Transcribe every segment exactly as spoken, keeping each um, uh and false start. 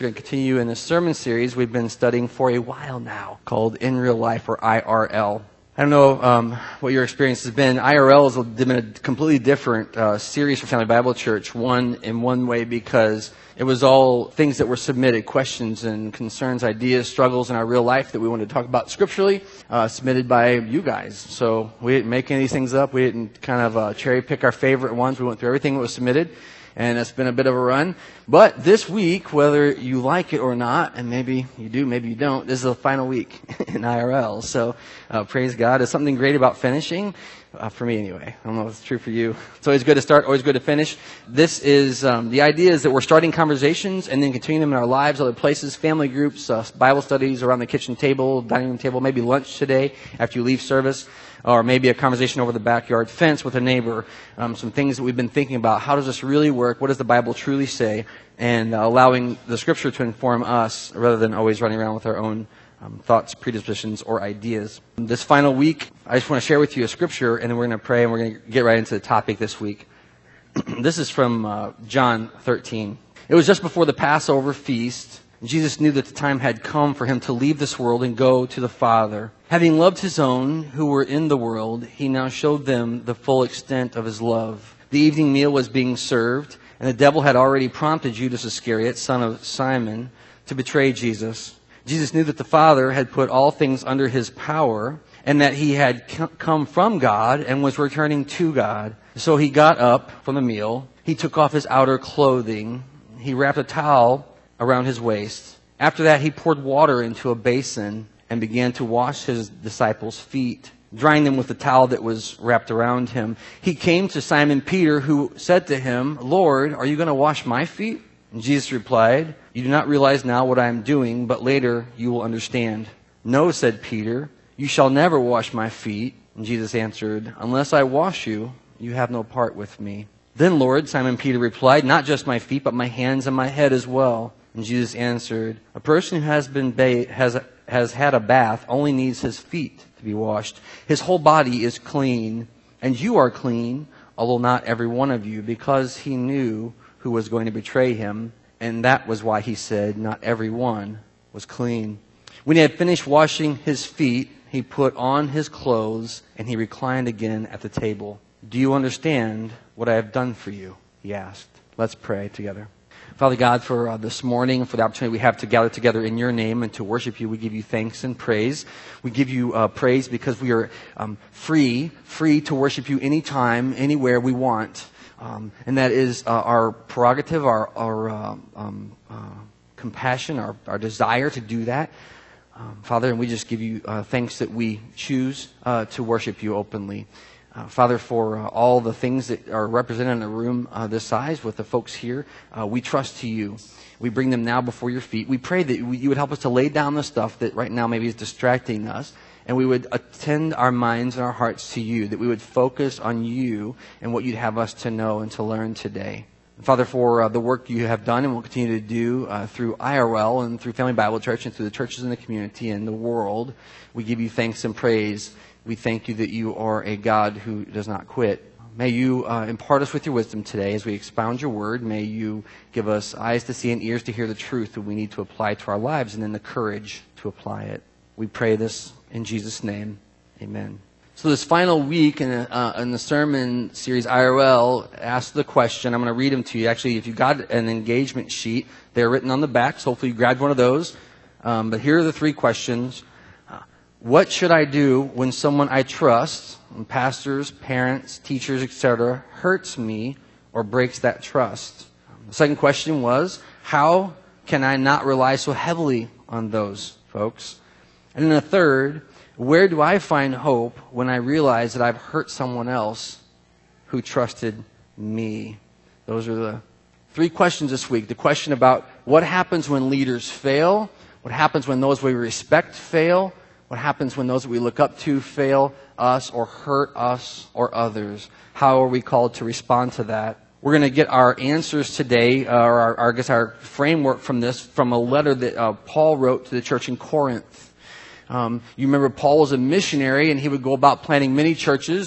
We're going to continue in a sermon series we've been studying for a while now called In Real Life, or I R L. I don't know um, what your experience has been. I R L has been a completely different uh, series for Family Bible Church. One, in one way, because it was all things that were submitted, questions and concerns, ideas, struggles in our real life that we wanted to talk about scripturally, uh, submitted by you guys. So we didn't make any of these things up. We didn't kind of uh, cherry pick our favorite ones. We went through everything that was submitted. And it's been a bit of a run. But this week, whether you like it or not, and maybe you do, maybe you don't, this is the final week in I R L. So uh, praise God. There's something great about finishing, uh, for me anyway. I don't know if it's true for you. It's always good to start, always good to finish. This is, um, the idea is that we're starting conversations and then continuing them in our lives, other places, family groups, uh, Bible studies around the kitchen table, dining room table, maybe lunch today after you leave service. Or maybe a conversation over the backyard fence with a neighbor, um, some things that we've been thinking about. How does this really work? What does the Bible truly say? And uh, allowing the Scripture to inform us rather than always running around with our own um, thoughts, predispositions, or ideas. This final week, I just want to share with you a Scripture, and then we're going to pray, and we're going to get right into the topic this week. This is from uh, John thirteen. It was just before the Passover feast. Jesus knew that the time had come for him to leave this world and go to the Father. Having loved his own who were in the world, he now showed them the full extent of his love. The evening meal was being served, and the devil had already prompted Judas Iscariot, son of Simon, to betray Jesus. Jesus knew that the Father had put all things under his power, and that he had come from God and was returning to God. So he got up from the meal. He took off his outer clothing. He wrapped a towel around his waist. After that, he poured water into a basin and began to wash his disciples' feet, drying them with the towel that was wrapped around him. He came to Simon Peter, who said to him, "Lord, are you going to wash my feet?" And Jesus replied, "You do not realize now what I am doing, but later you will understand." "No," said Peter, "you shall never wash my feet." And Jesus answered, "Unless I wash you, you have no part with me." "Then, Lord," Simon Peter replied, "not just my feet, but my hands and my head as well." And Jesus answered, "A person who has been ba- has has had a bath only needs his feet to be washed. His whole body is clean, and you are clean, although not every one of you," because he knew who was going to betray him, and that was why he said not every one was clean. When he had finished washing his feet, he put on his clothes, and he reclined again at the table. "Do you understand what I have done for you?" he asked. Let's pray together. Father God, for uh, this morning, for the opportunity we have to gather together in your name and to worship you, we give you thanks and praise. We give you uh, praise because we are um, free, free to worship you anytime, anywhere we want. Um, and that is uh, our prerogative, our, our uh, um, uh, compassion, our, our desire to do that. Um, Father, and we just give you uh, thanks that we choose uh, to worship you openly. Uh, Father, for uh, all the things that are represented in a room uh, this size with the folks here, uh, we trust to you. We bring them now before your feet. We pray that you would help us to lay down the stuff that right now maybe is distracting us, and we would attend our minds and our hearts to you, that we would focus on you and what you'd have us to know and to learn today. Father, for uh, the work you have done and will continue to do uh, through I R L and through Family Bible Church and through the churches in the community and the world, we give you thanks and praise. We thank you that you are a God who does not quit. May you uh, impart us with your wisdom today as we expound your word. May you give us eyes to see and ears to hear the truth that we need to apply to our lives, and then the courage to apply it. We pray this in Jesus' name. Amen. So this final week in, uh, in the sermon series I R L asked the question. I'm going to read them to you. Actually, if you've got an engagement sheet, they're written on the back, so hopefully you grabbed one of those. Um, but here are the three questions. What should I do when someone I trust, pastors, parents, teachers, et cetera, hurts me or breaks that trust? The second question was, how can I not rely so heavily on those folks? And then the third, where do I find hope when I realize that I've hurt someone else who trusted me? Those are the three questions this week. The question about what happens when leaders fail, what happens when those we respect fail, what happens when those that we look up to fail us or hurt us or others? How are we called to respond to that? We're going to get our answers today, uh, or our, our, I guess our framework from this, from a letter that uh, Paul wrote to the church in Corinth. Um, you remember Paul was a missionary, and he would go about planting many churches.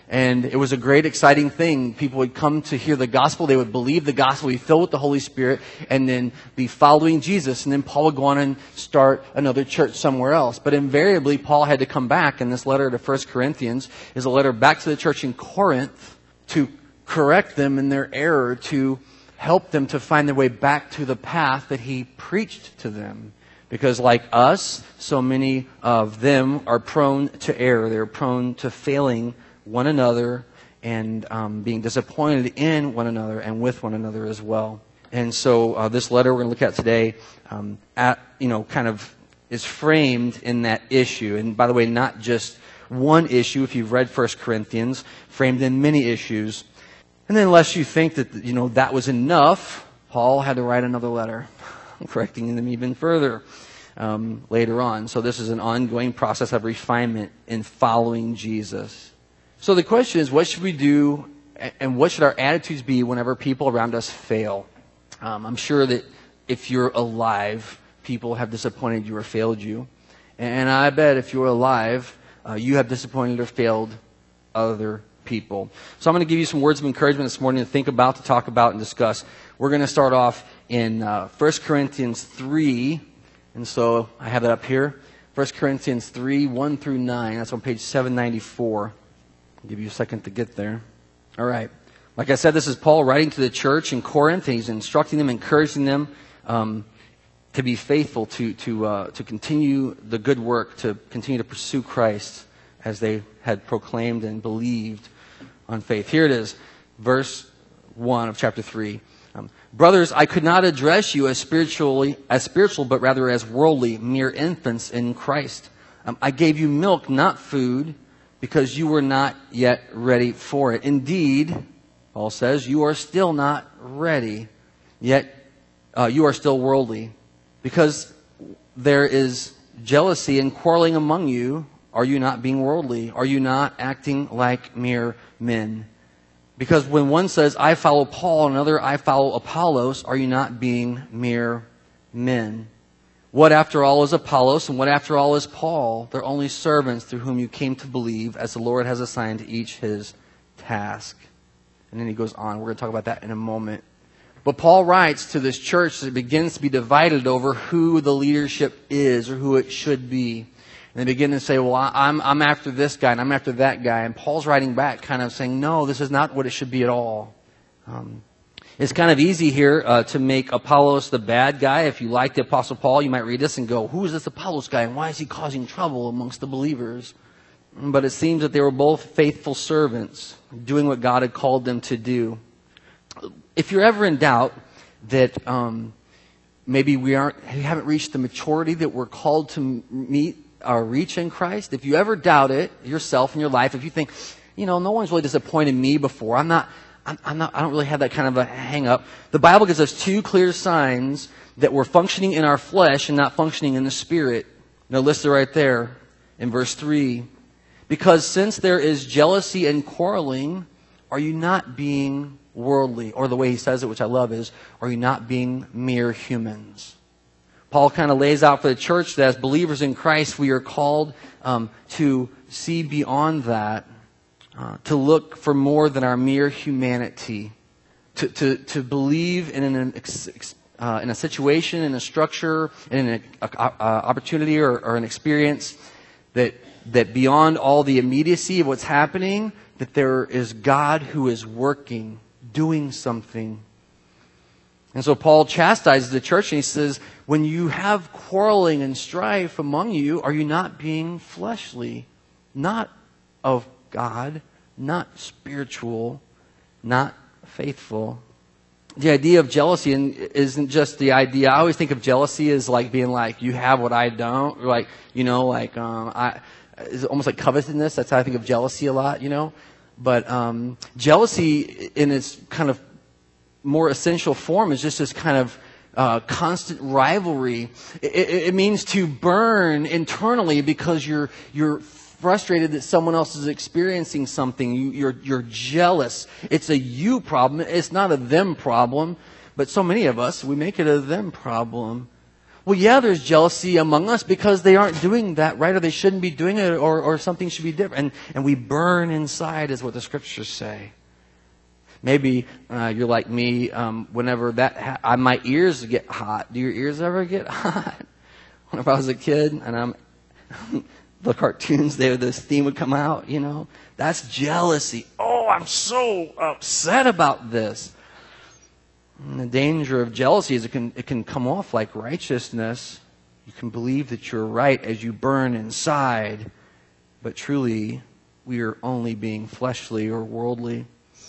And it was a great, exciting thing. People would come to hear the gospel. They would believe the gospel, be filled with the Holy Spirit, and then be following Jesus. And then Paul would go on and start another church somewhere else. But invariably, Paul had to come back. And this letter to First Corinthians is a letter back to the church in Corinth to correct them in their error, to help them to find their way back to the path that he preached to them. Because like us, so many of them are prone to error. They're prone to failing one another and um, being disappointed in one another and with one another as well. And so uh, this letter we're going to look at today, um, at, you know, kind of is framed in that issue. And by the way, not just one issue. If you've read First Corinthians, framed in many issues. And then unless you think that, you know, that was enough, Paul had to write another letter, correcting them even further um, later on. So this is an ongoing process of refinement in following Jesus. So the question is, what should we do and what should our attitudes be whenever people around us fail? Um, I'm sure that if you're alive, people have disappointed you or failed you. And I bet if you're alive, uh, you have disappointed or failed other people. So I'm going to give you some words of encouragement this morning to think about, to talk about, and discuss. We're going to start off in uh, First Corinthians three. And so I have that up here. First Corinthians three, one through nine. That's on page seven ninety-four. I'll give you a second to get there. All right. Like I said, this is Paul writing to the church in Corinth. And he's instructing them, encouraging them um, to be faithful, to to uh, to continue the good work, to continue to pursue Christ as they had proclaimed and believed on faith. Here it is, verse one of chapter three. Um, Brothers, I could not address you as spiritually as spiritual, but rather as worldly, mere infants in Christ. Um, I gave you milk, not food, because you were not yet ready for it. Indeed, Paul says, you are still not ready, yet uh, you are still worldly. Because there is jealousy and quarreling among you, are you not being worldly? Are you not acting like mere men? Because when one says, I follow Paul, and another, I follow Apollos, are you not being mere men? What after all is Apollos, and what after all is Paul? They're only servants through whom you came to believe, as the Lord has assigned to each his task. And then he goes on. We're going to talk about that in a moment. But Paul writes to this church that begins to be divided over who the leadership is or who it should be. And they begin to say, well, I'm, I'm after this guy and I'm after that guy. And Paul's writing back kind of saying, no, this is not what it should be at all. Um, it's kind of easy here uh, to make Apollos the bad guy. If you like the Apostle Paul, you might read this and go, who is this Apollos guy and why is he causing trouble amongst the believers? But it seems that they were both faithful servants doing what God had called them to do. If you're ever in doubt that um, maybe we aren't, we haven't reached the maturity that we're called to meet or reach in Christ, if you ever doubt it yourself in your life, if you think, you know, no one's really disappointed me before, I'm not, I'm, I'm not, I don't really have that kind of a hang up. The Bible gives us two clear signs that we're functioning in our flesh and not functioning in the Spirit. They're listed right there in verse three. Because since there is jealousy and quarreling, are you not being worldly? Or the way he says it, which I love, is, are you not being mere humans? Paul kind of lays out for the church that as believers in Christ, we are called um, to see beyond that, uh, to look for more than our mere humanity, to to, to believe in an uh, in a situation, in a structure, in an a, a, a opportunity or, or an experience that that beyond all the immediacy of what's happening, that there is God who is working, doing something. And so Paul chastises the church and he says, when you have quarreling and strife among you, are you not being fleshly, not of God, not spiritual, not faithful? The idea of jealousy isn't just the idea. I always think of jealousy as like being like, you have what I don't. Or like, you know, like, um, I, it's almost like covetousness. That's how I think of jealousy a lot, you know. But um, jealousy in its kind of more essential form is just this kind of uh, constant rivalry. It, it, it means to burn internally because you're you're frustrated that someone else is experiencing something. You, you're you're jealous. It's a you problem. It's not a them problem. But so many of us, we make it a them problem. Well, yeah, there's jealousy among us because they aren't doing that right, or they shouldn't be doing it, or, or something should be different. And, and we burn inside is what the scriptures say. Maybe uh, you're like me. Um, whenever that, ha- I, my ears get hot. Do your ears ever get hot? Whenever I was a kid, and I'm the cartoons, they this theme would come out. You know, that's jealousy. Oh, I'm so upset about this. And the danger of jealousy is it can it can come off like righteousness. You can believe that you're right as you burn inside, but truly, we are only being fleshly or worldly.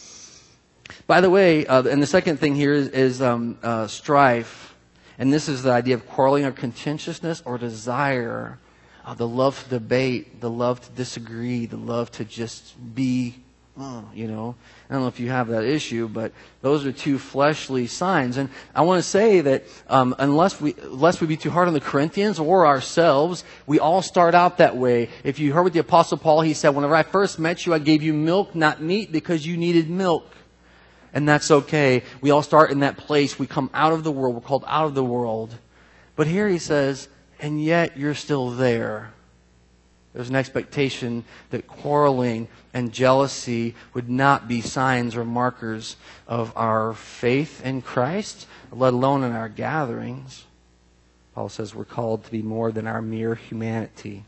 By the way, uh, and the second thing here is, is um, uh, strife. And this is the idea of quarreling or contentiousness or desire. Uh, the love to debate, the love to disagree, the love to just be, uh, you know. I don't know if you have that issue, but those are two fleshly signs. And I want to say that um, unless we unless we be too hard on the Corinthians or ourselves, we all start out that way. If you heard with the Apostle Paul, he said, whenever I first met you, I gave you milk, not meat, because you needed milk. And that's okay. We all start in that place. We come out of the world. We're called out of the world. But here he says, and yet you're still there. There's an expectation that quarreling and jealousy would not be signs or markers of our faith in Christ, let alone in our gatherings. Paul says we're called to be more than our mere humanity.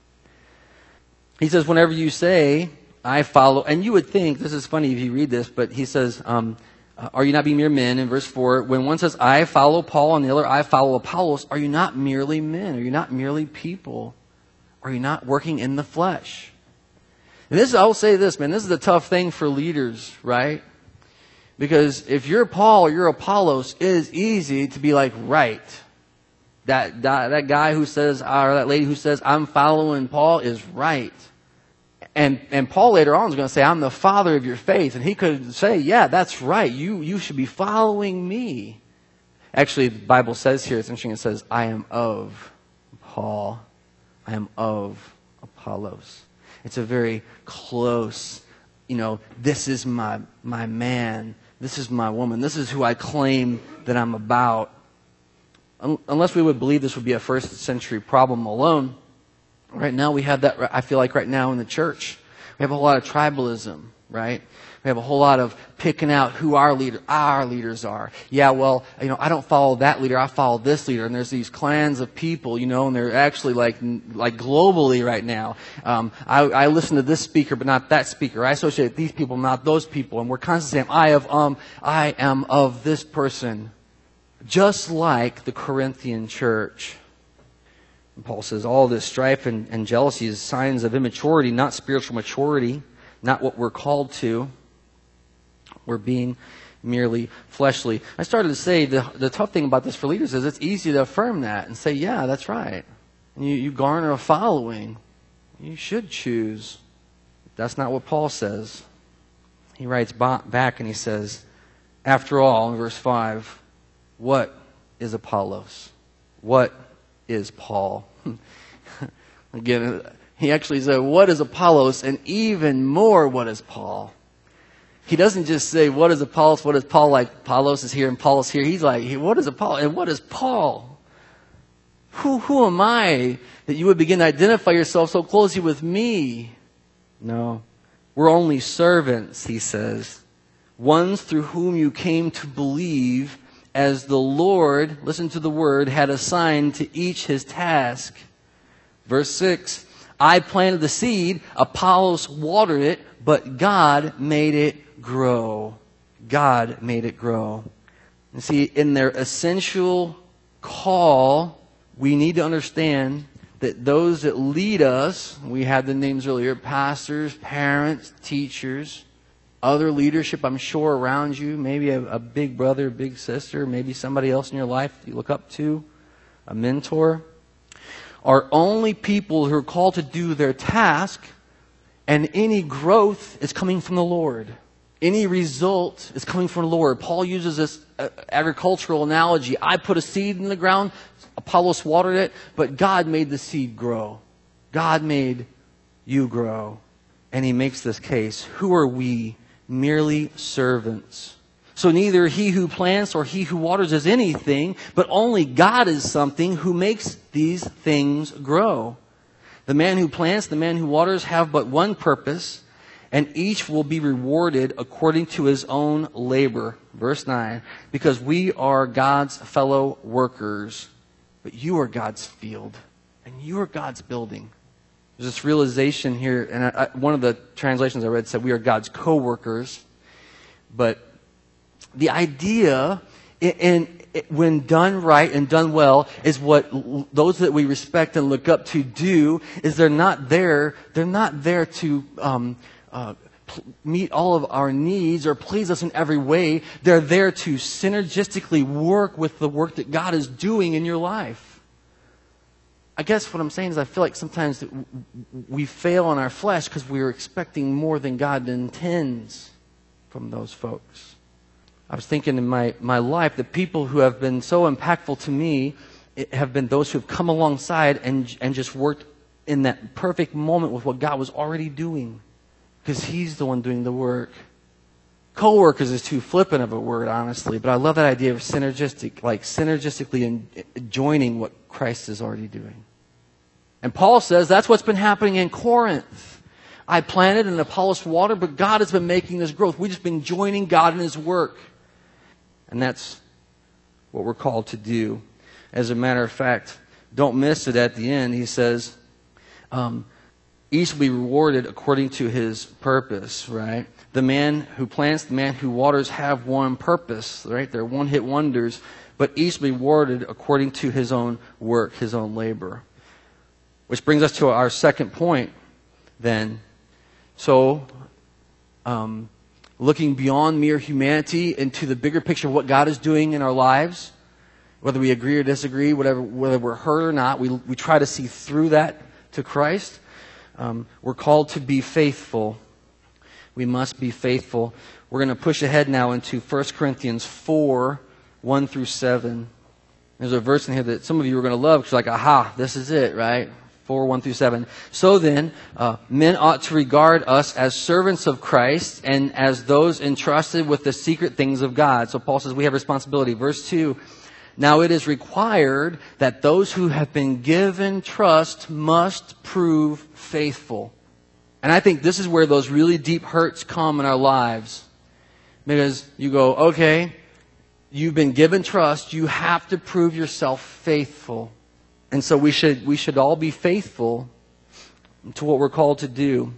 He says, whenever you say, I follow, and you would think, this is funny if you read this, but he says, um, uh, are you not being mere men? In verse four, when one says, I follow Paul, and the other, I follow Apollos, are you not merely men? Are you not merely people? Are you not working in the flesh? And this, I'll say this, man, this is a tough thing for leaders, right? Because if you're Paul or you're Apollos, it is easy to be like, right. That, that, that guy who says, or that lady who says, I'm following Paul is right. And and Paul later on is going to say, I'm the father of your faith. And he could say, yeah, that's right. You you should be following me. Actually, the Bible says here, it's interesting, it says, I am of Paul. I am of Apollos. It's a very close, you know, this is my my man. This is my woman. This is who I claim that I'm about. Un- unless we would believe this would be a first century problem alone. Right now we have that, I feel like right now in the church, we have a lot of tribalism, right? We have a whole lot of picking out who our leader, our leaders are. Yeah, well, you know, I don't follow that leader, I follow this leader. And there's these clans of people, you know, and they're actually like, like globally right now. Um, I, I listen to this speaker, but not that speaker. I associate with these people, not those people. And we're constantly saying, I have, um, I am of this person. Just like the Corinthian church. And Paul says all this strife and, and jealousy is signs of immaturity, not spiritual maturity, not what we're called to. We're being merely fleshly. I started to say the, the tough thing about this for leaders is it's easy to affirm that and say, yeah, that's right. And you, you garner a following. You should choose. That's not what Paul says. He writes back and he says, after all, in verse five, what is Apollos? What is Paul? Again, he actually said, what is Apollos? And even more, what is Paul? He doesn't just say, what is Apollos? What is Paul? Like Apollos is here and Paul is here. He's like, what is Apollos? And what is Paul? Who, who am I that you would begin to identify yourself so closely with me? No. We're only servants, he says. Ones through whom you came to believe, as the Lord, listen to the word, had assigned to each his task. Verse six, I planted the seed, Apollos watered it, but God made it grow. God made it grow. You see, in their essential call, we need to understand that those that lead us, we had the names earlier, pastors, parents, teachers, other leadership, I'm sure, around you, maybe a, a big brother, big sister, maybe somebody else in your life you look up to, a mentor, are only people who are called to do their task, and any growth is coming from the Lord. Any result is coming from the Lord. Paul uses this uh, agricultural analogy. I put a seed in the ground, Apollos watered it, but God made the seed grow. God made you grow. And he makes this case. Who are we? Merely servants. So neither he who plants or he who waters is anything, but only God is something who makes these things grow. The man who plants, the man who waters have but one purpose, and each will be rewarded according to his own labor. Verse nine, because we are God's fellow workers, but you are God's field, and you are God's building. There's this realization here, and I, I, one of the translations I read said we are God's co-workers, but the idea, in, in, when done right and done well, is what l- those that we respect and look up to do. Is they're not there. They're not there to um, uh, pl- meet all of our needs or please us in every way. They're there to synergistically work with the work that God is doing in your life. I guess what I'm saying is I feel like sometimes that w- we fail in our flesh because we are expecting more than God intends from those folks. I was thinking in my, my life, the people who have been so impactful to me have been those who have come alongside and, and just worked in that perfect moment with what God was already doing. Because He's the one doing the work. Co-workers is too flippant of a word, honestly, but I love that idea of synergistic, like synergistically in, joining what Christ is already doing. And Paul says that's what's been happening in Corinth. I planted and Apollos watered, but God has been making this growth. We've just been joining God in His work. And that's what we're called to do. As a matter of fact, don't miss it at the end. He says, um, each will be rewarded according to his purpose, right? The man who plants, the man who waters have one purpose, right? They're one-hit wonders, but each will be rewarded according to his own work, his own labor. Which brings us to our second point, then. So, um... looking beyond mere humanity into the bigger picture of what God is doing in our lives, whether we agree or disagree, whatever, whether we're hurt or not, we, we try to see through that to Christ. Um, we're called to be faithful. We must be faithful. We're going to push ahead now into First Corinthians four, one through seven. There's a verse in here that some of you are going to love because you're like, aha, this is it, right? four, one through seven. So then, uh, men ought to regard us as servants of Christ and as those entrusted with the secret things of God. So Paul says we have responsibility. Verse two, now it is required that those who have been given trust must prove faithful. And I think this is where those really deep hurts come in our lives. Because you go, okay, you've been given trust, you have to prove yourself faithful. And so we should we should all be faithful to what we're called to do.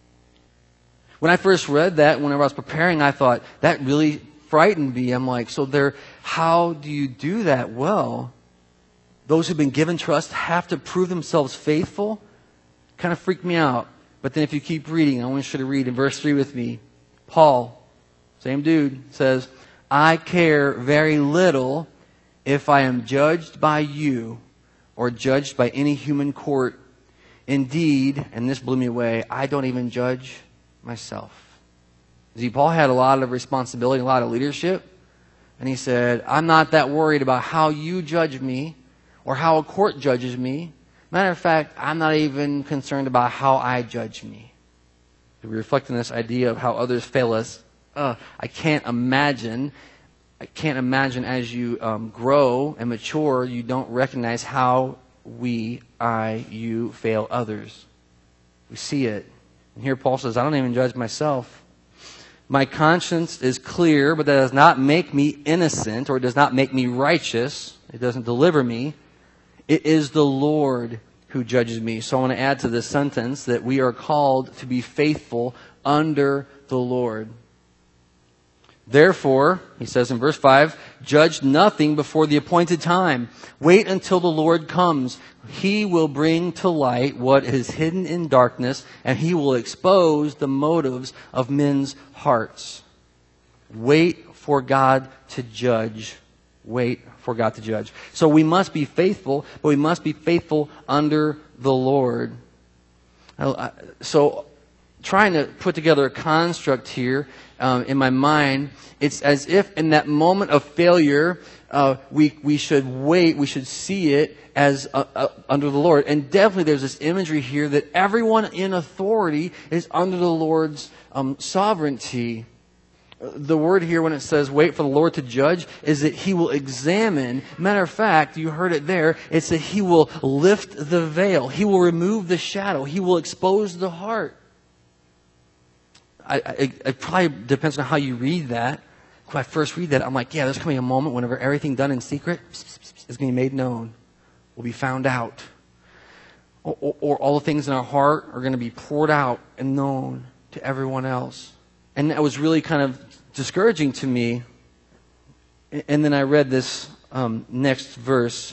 When I first read that, whenever I was preparing, I thought, that really frightened me. I'm like, so there, how do you do that? Well, those who've been given trust have to prove themselves faithful. Kind of freaked me out. But then if you keep reading, I want you to read in verse three with me. Paul, same dude, says, I care very little if I am judged by you or judged by any human court. Indeed, and this blew me away, I don't even judge myself. See, Paul had a lot of responsibility, a lot of leadership. And he said, I'm not that worried about how you judge me or how a court judges me. Matter of fact, I'm not even concerned about how I judge me. We reflect on this idea of how others fail us. Uh, I can't imagine I can't imagine as you um, grow and mature, you don't recognize how we, I, you fail others. We see it. And here Paul says, I don't even judge myself. My conscience is clear, but that does not make me innocent or does not make me righteous. It doesn't deliver me. It is the Lord who judges me. So I want to add to this sentence that we are called to be faithful under the Lord. Therefore, he says in verse five, judge nothing before the appointed time. Wait until the Lord comes. He will bring to light what is hidden in darkness, and He will expose the motives of men's hearts. Wait for God to judge. Wait for God to judge. So we must be faithful, but we must be faithful under the Lord. So, trying to put together a construct here um, in my mind, it's as if in that moment of failure, uh, we we should wait, we should see it as uh, uh, under the Lord. And definitely there's this imagery here that everyone in authority is under the Lord's um, sovereignty. The word here when it says wait for the Lord to judge is that He will examine. Matter of fact, you heard it there. It's that He will lift the veil. He will remove the shadow. He will expose the heart. I, I, it probably depends on how you read that. When I first read that, I'm like, yeah, there's coming a moment whenever everything done in secret is going to be made known, will be found out. Or, or, or all the things in our heart are going to be poured out and known to everyone else. And that was really kind of discouraging to me. And then I read this um, next verse.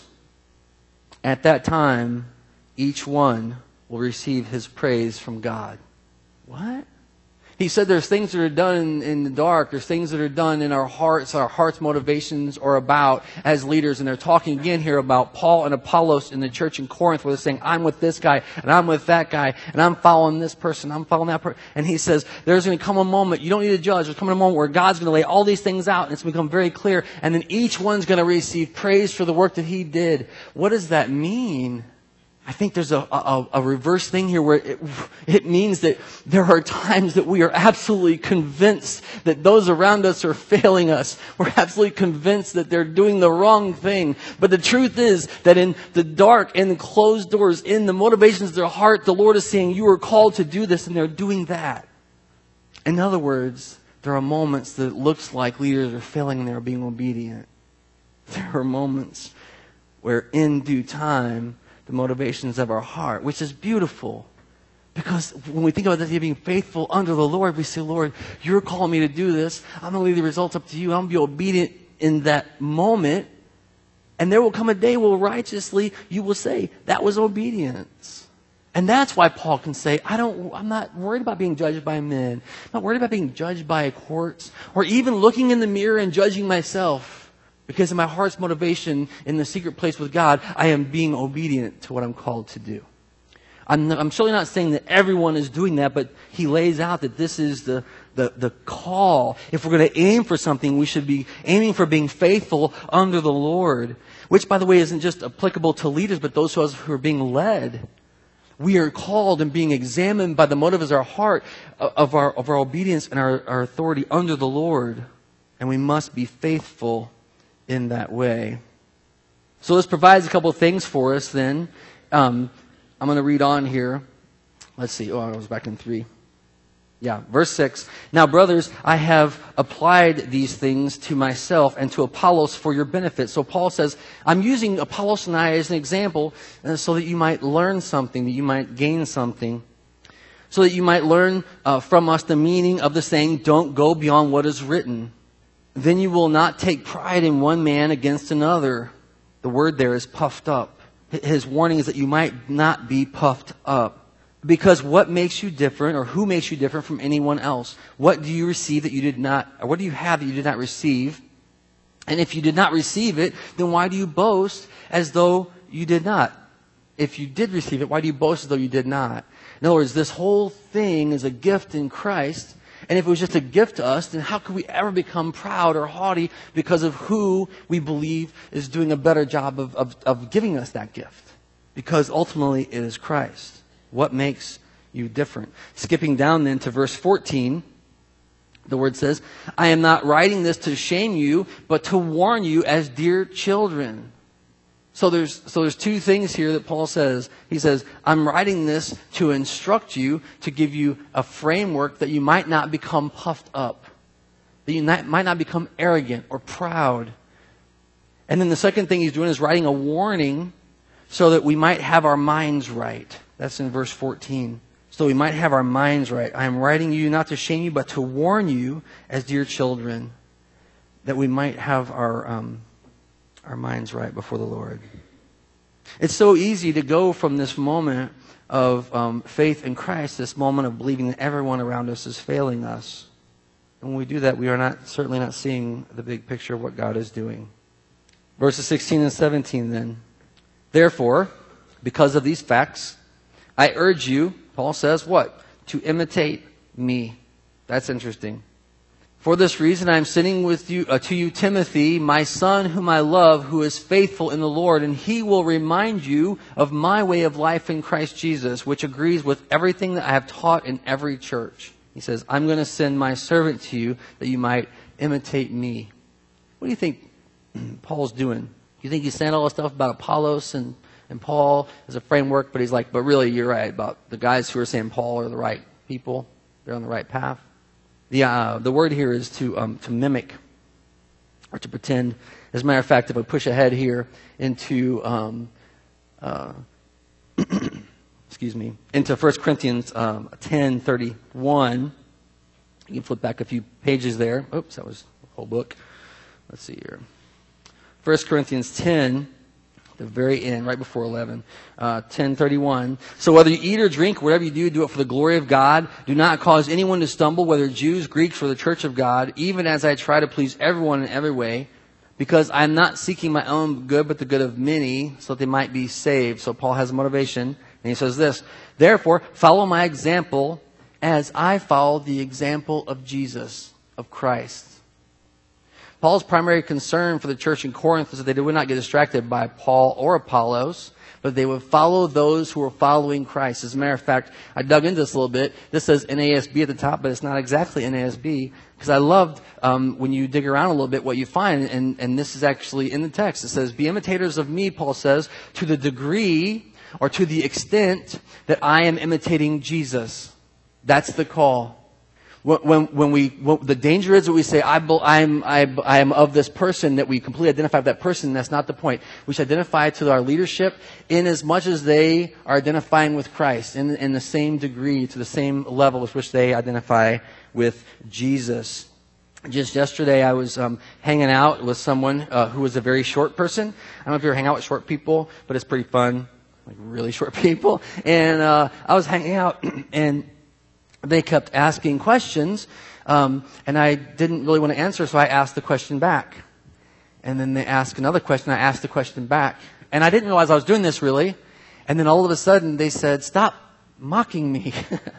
At that time, each one will receive his praise from God. What? He said there's things that are done in, in the dark. There's things that are done in our hearts. Our heart's motivations are about as leaders. And they're talking again here about Paul and Apollos in the church in Corinth, where they're saying, I'm with this guy, and I'm with that guy, and I'm following this person, I'm following that person. And he says, there's going to come a moment, you don't need to judge, there's coming a moment where God's going to lay all these things out, and it's going to become very clear. And then each one's going to receive praise for the work that he did. What does that mean? I think there's a, a, a reverse thing here where it, it means that there are times that we are absolutely convinced that those around us are failing us. We're absolutely convinced that they're doing the wrong thing. But the truth is that in the dark, in the closed doors, in the motivations of their heart, the Lord is saying, you are called to do this, and they're doing that. In other words, there are moments that it looks like leaders are failing and they're being obedient. There are moments where in due time, the motivations of our heart, which is beautiful. Because when we think about this, being faithful under the Lord, we say, Lord, you're calling me to do this. I'm going to leave the results up to you. I'm going to be obedient in that moment. And there will come a day where righteously you will say, that was obedience. And that's why Paul can say, I don't, I'm not worried about being judged by men. I'm not worried about being judged by courts, or even looking in the mirror and judging myself. Because of my heart's motivation in the secret place with God, I am being obedient to what I'm called to do. I'm, I'm surely not saying that everyone is doing that, but he lays out that this is the, the, the call. If we're going to aim for something, we should be aiming for being faithful under the Lord. Which, by the way, isn't just applicable to leaders, but those of us who are being led. We are called and being examined by the motive of our heart, of our, of our obedience and our, our authority under the Lord. And we must be faithful in that way. So this provides a couple of things for us then. Um, I'm going to read on here. Let's see. Oh, I was back in three. Yeah, verse six. Now, brothers, I have applied these things to myself and to Apollos for your benefit. So Paul says, I'm using Apollos and I as an example uh, so that you might learn something, that you might gain something, so that you might learn uh, from us the meaning of the saying, don't go beyond what is written. Then you will not take pride in one man against another. The word there is puffed up. His warning is that you might not be puffed up. Because what makes you different, or who makes you different from anyone else? What do you receive that you did not, or what do you have that you did not receive? And if you did not receive it, then why do you boast as though you did not? If you did receive it, why do you boast as though you did not? In other words, this whole thing is a gift in Christ. And if it was just a gift to us, then how could we ever become proud or haughty because of who we believe is doing a better job of, of, of giving us that gift? Because ultimately it is Christ. What makes you different? Skipping down then to verse fourteen, the word says, I am not writing this to shame you, but to warn you as dear children. So there's, so there's two things here that Paul says. He says, I'm writing this to instruct you, to give you a framework that you might not become puffed up, that you not, might not become arrogant or proud. And then the second thing he's doing is writing a warning so that we might have our minds right. That's in verse fourteen. So we might have our minds right. I am writing you not to shame you, but to warn you as dear children, that we might have our um, our minds right before the Lord. It's so easy to go from this moment of um, faith in Christ, this moment of believing that everyone around us is failing us. And when we do that, we are not certainly not seeing the big picture of what God is doing. Verses sixteen and seventeen then. Therefore, because of these facts, I urge you, Paul says, what? To imitate me. That's interesting. For this reason, I am sending with you uh, to you Timothy, my son, whom I love, who is faithful in the Lord, and he will remind you of my way of life in Christ Jesus, which agrees with everything that I have taught in every church. He says, I'm going to send my servant to you that you might imitate me. What do you think Paul's doing? You think he's saying all this stuff about Apollos and, and Paul as a framework, but he's like, but really you're right about the guys who are saying Paul are the right people. They're on the right path. The, uh, the word here is to, um, to mimic or to pretend. As a matter of fact, if I push ahead here into, um, uh, excuse me, into First Corinthians um, ten thirty-one, you can flip back a few pages there. Oops, that was the whole book. Let's see here. First Corinthians ten, the very end, right before eleven, uh, ten thirty-one. So whether you eat or drink, whatever you do, do it for the glory of God. Do not cause anyone to stumble, whether Jews, Greeks, or the church of God, even as I try to please everyone in every way, because I am not seeking my own good, but the good of many, so that they might be saved. So Paul has a motivation, and he says this, therefore, follow my example as I follow the example of Jesus, of Christ. Paul's primary concern for the church in Corinth is that they would not get distracted by Paul or Apollos, but they would follow those who were following Christ. As a matter of fact, I dug into this a little bit. This says N A S B at the top, but it's not exactly N A S B, because I loved um, when you dig around a little bit what you find, and, and this is actually in the text. It says, be imitators of me, Paul says, to the degree or to the extent that I am imitating Jesus. That's the call. When, when we, when, the danger is that we say, I, I'm, I, I am of this person, that we completely identify with that person. That's not the point. We should identify to our leadership in as much as they are identifying with Christ, in, in the same degree, to the same level with which they identify with Jesus. Just yesterday, I was um, hanging out with someone uh, who was a very short person. I don't know if you ever hang out with short people, but it's pretty fun, like really short people. And uh, I was hanging out, and they kept asking questions, um, and I didn't really want to answer, so I asked the question back. And then they asked another question, I asked the question back. And I didn't realize I was doing this really. And then all of a sudden they said, stop mocking me.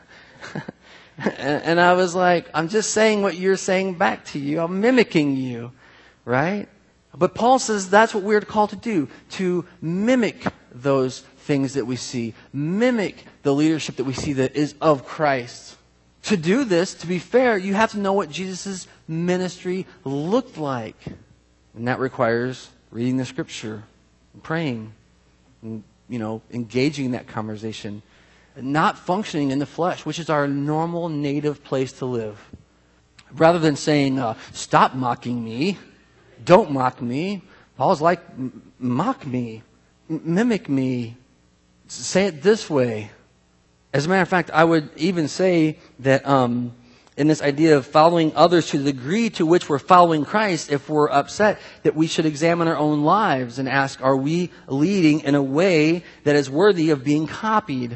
and, and I was like, I'm just saying what you're saying back to you. I'm mimicking you, right? But Paul says that's what we're called to do, to mimic those things that we see. Mimic the leadership that we see that is of Christ. To do this, to be fair, you have to know what Jesus' ministry looked like. And that requires reading the scripture, and praying, and, you know, engaging in that conversation. Not functioning in the flesh, which is our normal native place to live. Rather than saying, uh, stop mocking me, don't mock me. Paul's like, mock me, m- mimic me, say it this way. As a matter of fact, I would even say that um, in this idea of following others to the degree to which we're following Christ, if we're upset, that we should examine our own lives and ask, are we leading in a way that is worthy of being copied?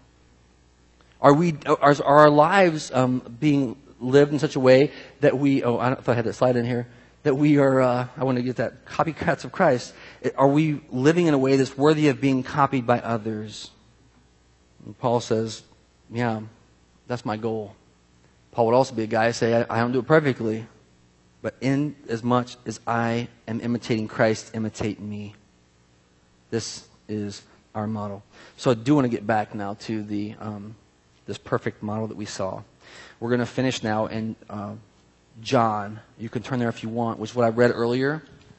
Are we? Are, are our lives um, being lived in such a way that we, oh, I don't know if I had that slide in here, that we are, uh, I want to get that, copycats of Christ. Are we living in a way that's worthy of being copied by others? And Paul says, yeah, that's my goal. Paul would also be a guy who say, I, I don't do it perfectly, but in as much as I am imitating Christ, imitate me. This is our model. So I do want to get back now to the um, this perfect model that we saw. We're going to finish now in uh, John. You can turn there if you want, which is what I read earlier.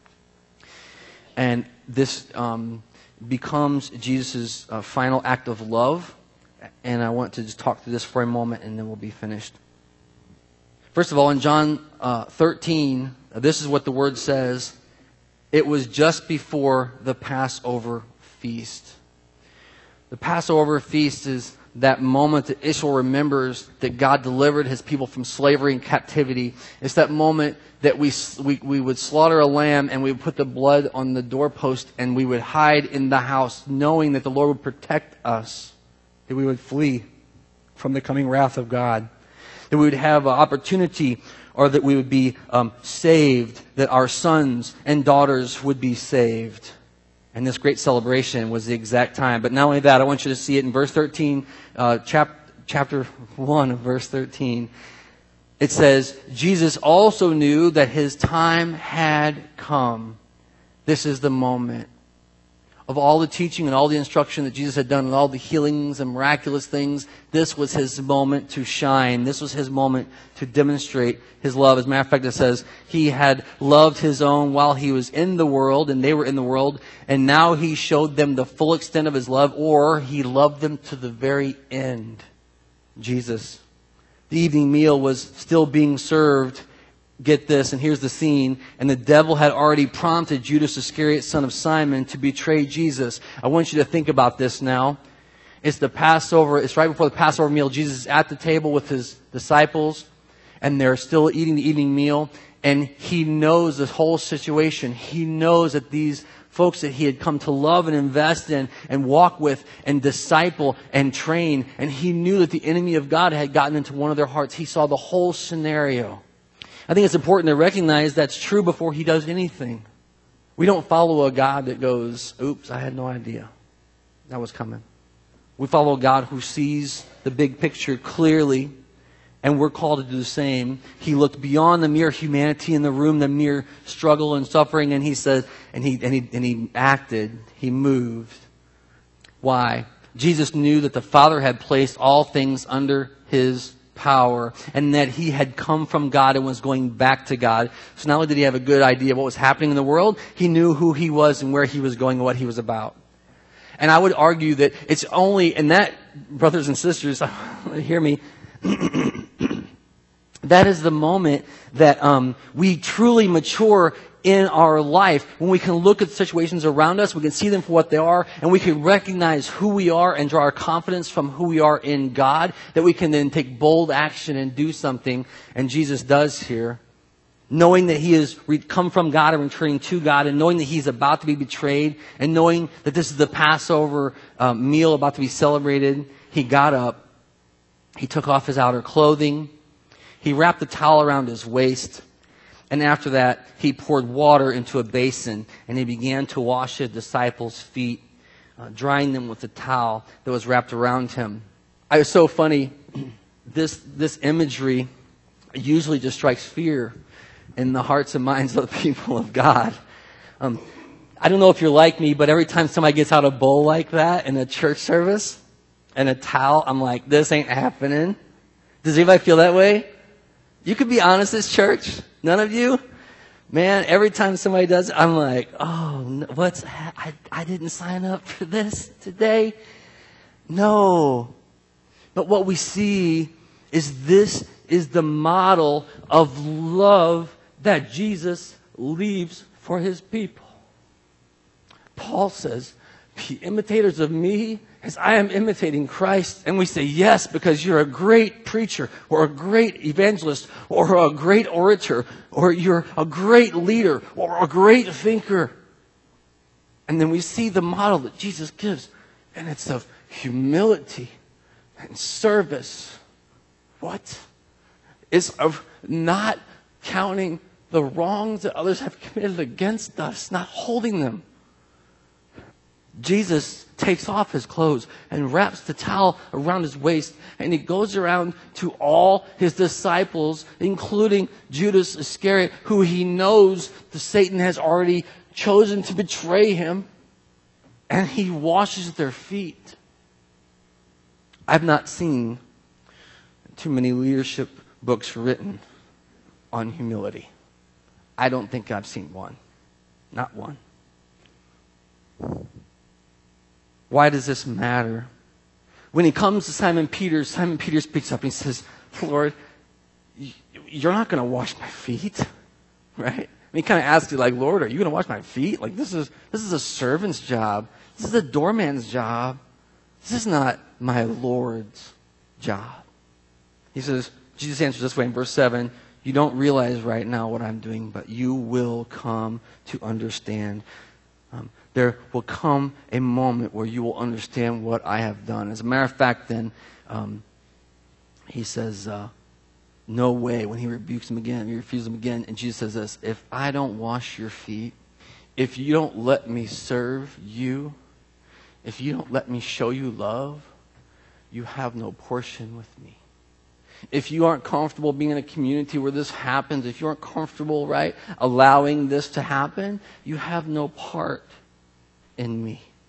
And this um, becomes Jesus' uh, final act of love. And I want to just talk through this for a moment, and then we'll be finished. First of all, in John uh, thirteen, this is what the Word says. It was just before the Passover feast. The Passover feast is that moment that Israel remembers that God delivered His people from slavery and captivity. It's that moment that we, we we would slaughter a lamb and we would put the blood on the doorpost and we would hide in the house, knowing that the Lord would protect us, that we would flee from the coming wrath of God, that we would have an opportunity, or that we would be um, saved, that our sons and daughters would be saved. And this great celebration was the exact time. But not only that, I want you to see it in verse thirteen, uh, chap- chapter one of verse thirteen. It says, Jesus also knew that His time had come. This is the moment. Of all the teaching and all the instruction that Jesus had done and all the healings and miraculous things, this was his moment to shine. This was his moment to demonstrate his love. As a matter of fact, it says he had loved his own while he was in the world and they were in the world. And now he showed them the full extent of his love, or he loved them to the very end. Jesus. The evening meal was still being served. Get this, and here's the scene. And the devil had already prompted Judas Iscariot, son of Simon, to betray Jesus. I want you to think about this now. It's the Passover. It's right before the Passover meal. Jesus is at the table with his disciples, and they're still eating the evening meal. And he knows this whole situation. He knows that these folks that he had come to love and invest in and walk with and disciple and train, and he knew that the enemy of God had gotten into one of their hearts. He saw the whole scenario. I think it's important to recognize that's true before he does anything. We don't follow a God that goes, oops, I had no idea that was coming. We follow a God who sees the big picture clearly, and we're called to do the same. He looked beyond the mere humanity in the room, the mere struggle and suffering, and he said, and he and he and he acted, he moved. Why? Jesus knew that the Father had placed all things under his power, and that he had come from God and was going back to God. So not only did he have a good idea of what was happening in the world, he knew who he was and where he was going and what he was about. And I would argue that it's only, and that, brothers and sisters, hear me, that is the moment that um, we truly mature in our life, when we can look at situations around us, we can see them for what they are, and we can recognize who we are and draw our confidence from who we are in God, that we can then take bold action and do something. And Jesus does here, knowing that he has come from God and returning to God, and knowing that he's about to be betrayed, and knowing that this is the Passover uh, meal about to be celebrated. He got up, he took off his outer clothing, he wrapped the towel around his waist, and after that, he poured water into a basin, and he began to wash his disciples' feet, uh, drying them with the towel that was wrapped around him. It was so funny. This this imagery usually just strikes fear in the hearts and minds of the people of God. Um, I don't know if you're like me, but every time somebody gets out a bowl like that in a church service and a towel, I'm like, this ain't happening. Does anybody feel that way? You could be honest, this church. None of you? Man, every time somebody does it, I'm like, oh, what's, I, I didn't sign up for this today. No. But what we see is this is the model of love that Jesus leaves for his people. Paul says, be imitators of me as I am imitating Christ. And we say, yes, because you're a great preacher or a great evangelist or a great orator or you're a great leader or a great thinker. And then we see the model that Jesus gives, and it's of humility and service. What? It's of not counting the wrongs that others have committed against us, not holding them. Jesus takes off his clothes and wraps the towel around his waist, and he goes around to all his disciples, including Judas Iscariot, who he knows the Satan has already chosen to betray him, and he washes their feet. I've not seen too many leadership books written on humility. I don't think I've seen one. Not one. Why does this matter? When he comes to Simon Peter, Simon Peter speaks up and he says, Lord, you're not going to wash my feet, right? And he kind of asks you, like, Lord, are you going to wash my feet? Like, this is this is a servant's job. This is a doorman's job. This is not my Lord's job. He says, Jesus answers this way in verse seven, you don't realize right now what I'm doing, but you will come to understand. Um, there will come a moment where you will understand what I have done. As a matter of fact, then, um, he says, uh, no way, when he rebukes him again, he refuses him again, and Jesus says this, if I don't wash your feet, if you don't let me serve you, if you don't let me show you love, you have no portion with me. If you aren't comfortable being in a community where this happens, if you aren't comfortable, right, allowing this to happen, you have no part in me.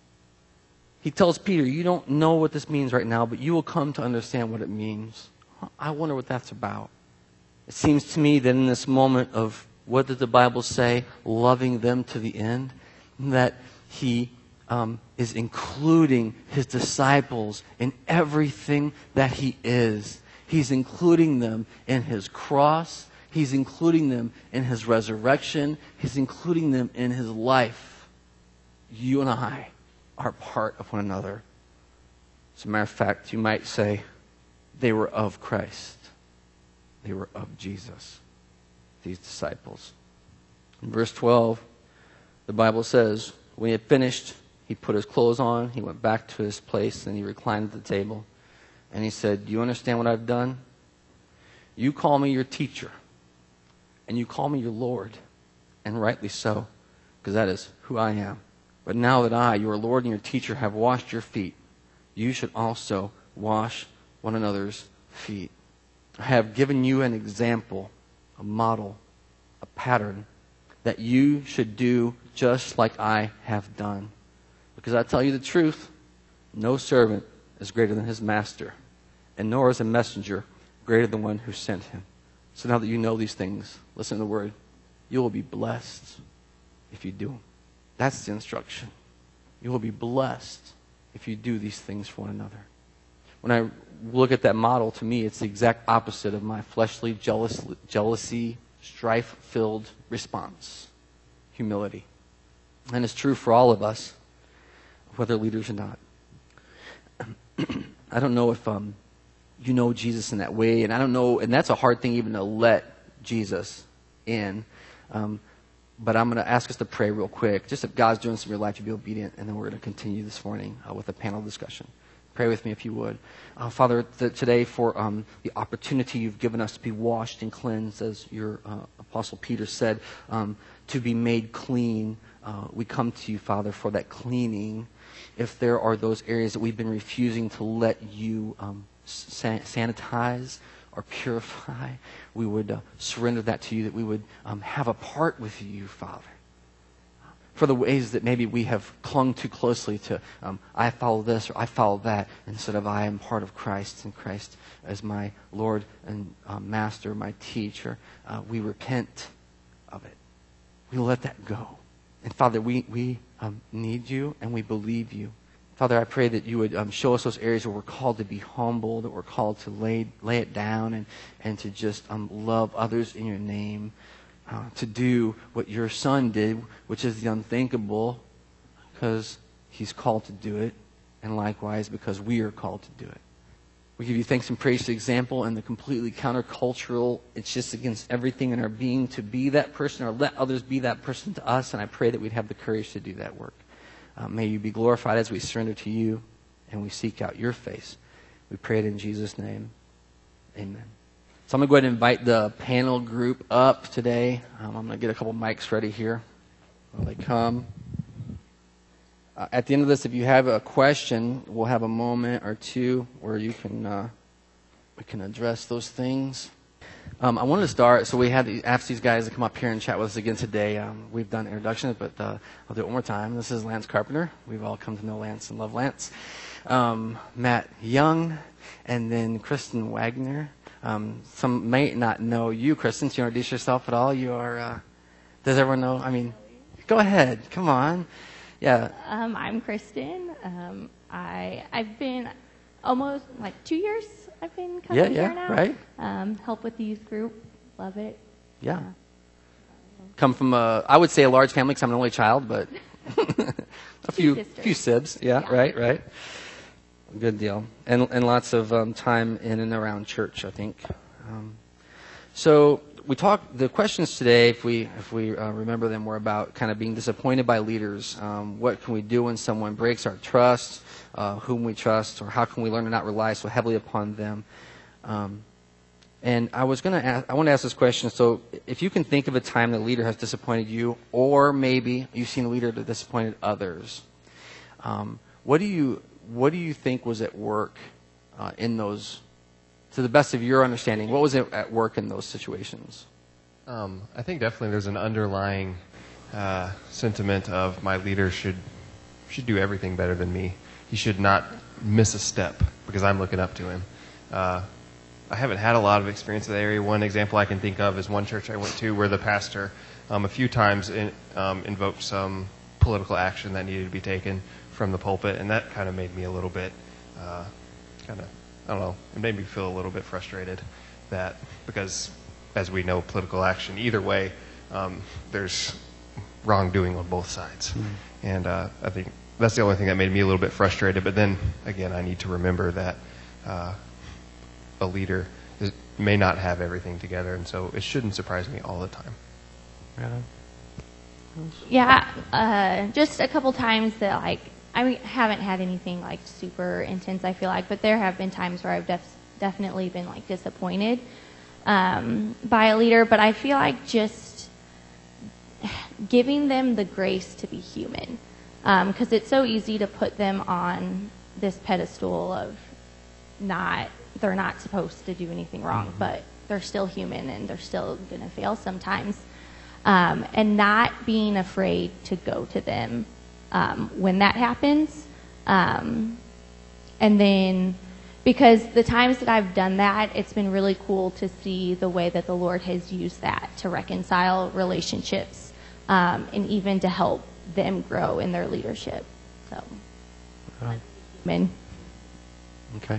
He tells Peter, you don't know what this means right now, but you will come to understand what it means. I wonder what that's about. It seems to me that in this moment of, what did the Bible say, loving them to the end, that he um, is including his disciples in everything that he is. He's including them in his cross. He's including them in his resurrection. He's including them in his life. You and I are part of one another. As a matter of fact, you might say they were of Christ. They were of Jesus, these disciples. In verse twelve, the Bible says, when he had finished, he put his clothes on, he went back to his place, and he reclined at the table. And he said, do you understand what I've done? You call me your teacher, and you call me your Lord, and rightly so, because that is who I am. But now that I, your Lord and your teacher, have washed your feet, you should also wash one another's feet. I have given you an example, a model, a pattern, that you should do just like I have done. Because I tell you the truth, no servant is greater than his master, and nor is a messenger greater than one who sent him. So now that you know these things, listen to the word, you will be blessed if you do them. That's the instruction. You will be blessed if you do these things for one another. When I look at that model, to me, it's the exact opposite of my fleshly, jealous, jealousy, strife-filled response. Humility. And it's true for all of us, whether leaders or not. I don't know if um, you know Jesus in that way, and I don't know, and that's a hard thing even to let Jesus in. Um, but I'm going to ask us to pray real quick. Just if God's doing something in your life, to be obedient, and then we're going to continue this morning uh, with a panel discussion. Pray with me if you would. Uh, Father, th- today for um, the opportunity you've given us to be washed and cleansed, as your uh, Apostle Peter said, um, to be made clean. Uh, we come to you, Father, for that cleaning. If there are those areas that we've been refusing to let you um, san- sanitize or purify, we would uh, surrender that to you, that we would um, have a part with you, Father. For the ways that maybe we have clung too closely to, um, I follow this or I follow that, instead of I am part of Christ and Christ as my Lord and um, Master, my teacher, uh, we repent of it. We let that go. And Father, we, we um, need you and we believe you. Father, I pray that you would um, show us those areas where we're called to be humble, that we're called to lay lay it down and, and to just um, love others in your name. Uh, to do what your Son did, which is the unthinkable, because he's called to do it, and likewise because we are called to do it. We give you thanks and praise for the example and the completely countercultural, it's just against everything in our being to be that person or let others be that person to us, and I pray that we'd have the courage to do that work. Uh, may you be glorified as we surrender to you and we seek out your face. We pray it in Jesus' name. Amen. So I'm going to go ahead and invite the panel group up today. Um, I'm going to get a couple mics ready here while they come. Uh, at the end of this, if you have a question, we'll have a moment or two where you can uh, we can address those things. Um, I wanted to start, so we had asked these guys to come up here and chat with us again today. Um, we've done introductions, but uh, I'll do it one more time. This is Lance Carpenter. We've all come to know Lance and love Lance. Um, Matt Young, and then Kristen Wagner. Um, some may not know you, Kristen. Do you introduce yourself at all? You are, uh, does everyone know? I mean, go ahead. Come on. Yeah. Um, I'm Kristen. Um, I, I've been almost like two years I've been coming yeah, yeah, here now. Right. Um, help with the youth group. Love it. Yeah. Uh, Come from, a, I would say a large family because I'm an only child, but a few few sibs. Yeah, yeah, right, right. Good deal. And and lots of um, time in and around church, I think. Um, so we talked, the questions today, if we if we uh, remember them, were about kind of being disappointed by leaders. Um, what can we do when someone breaks our trust, uh, whom we trust, or how can we learn to not rely so heavily upon them? Um, and I was going to ask, I want to ask this question. So if you can think of a time that a leader has disappointed you, or maybe you've seen a leader that disappointed others, um, what do you What do you think was at work uh, in those, to the best of your understanding, what was at work in those situations? Um, I think definitely there's an underlying uh, sentiment of my leader should should do everything better than me. he should not miss a step because I'm looking up to him. Uh, I haven't had a lot of experience in that area. One example I can think of is one church I went to where the pastor um, a few times in, um, invoked some political action that needed to be taken from the pulpit, and that kind of made me a little bit, uh, kind of, I don't know, it made me feel a little bit frustrated that, because as we know, political action, either way, um, there's wrongdoing on both sides. Mm-hmm. And uh, I think that's the only thing that made me a little bit frustrated. But then, again, I need to remember that uh, a leader is, may not have everything together, and so it shouldn't surprise me all the time. Yeah. Yeah, uh, just a couple times that, like, I mean, haven't had anything, like, super intense, I feel like, but there have been times where I've def- definitely been, like, disappointed um, by a leader, but I feel like just giving them the grace to be human, because um, it's so easy to put them on this pedestal of not, they're not supposed to do anything wrong, mm-hmm. but they're still human and they're still going to fail sometimes. Um, and not being afraid to go to them um, when that happens. Um, and then, because the times that I've done that, it's been really cool to see the way that the Lord has used that to reconcile relationships um, and even to help them grow in their leadership. So, uh, amen. Okay.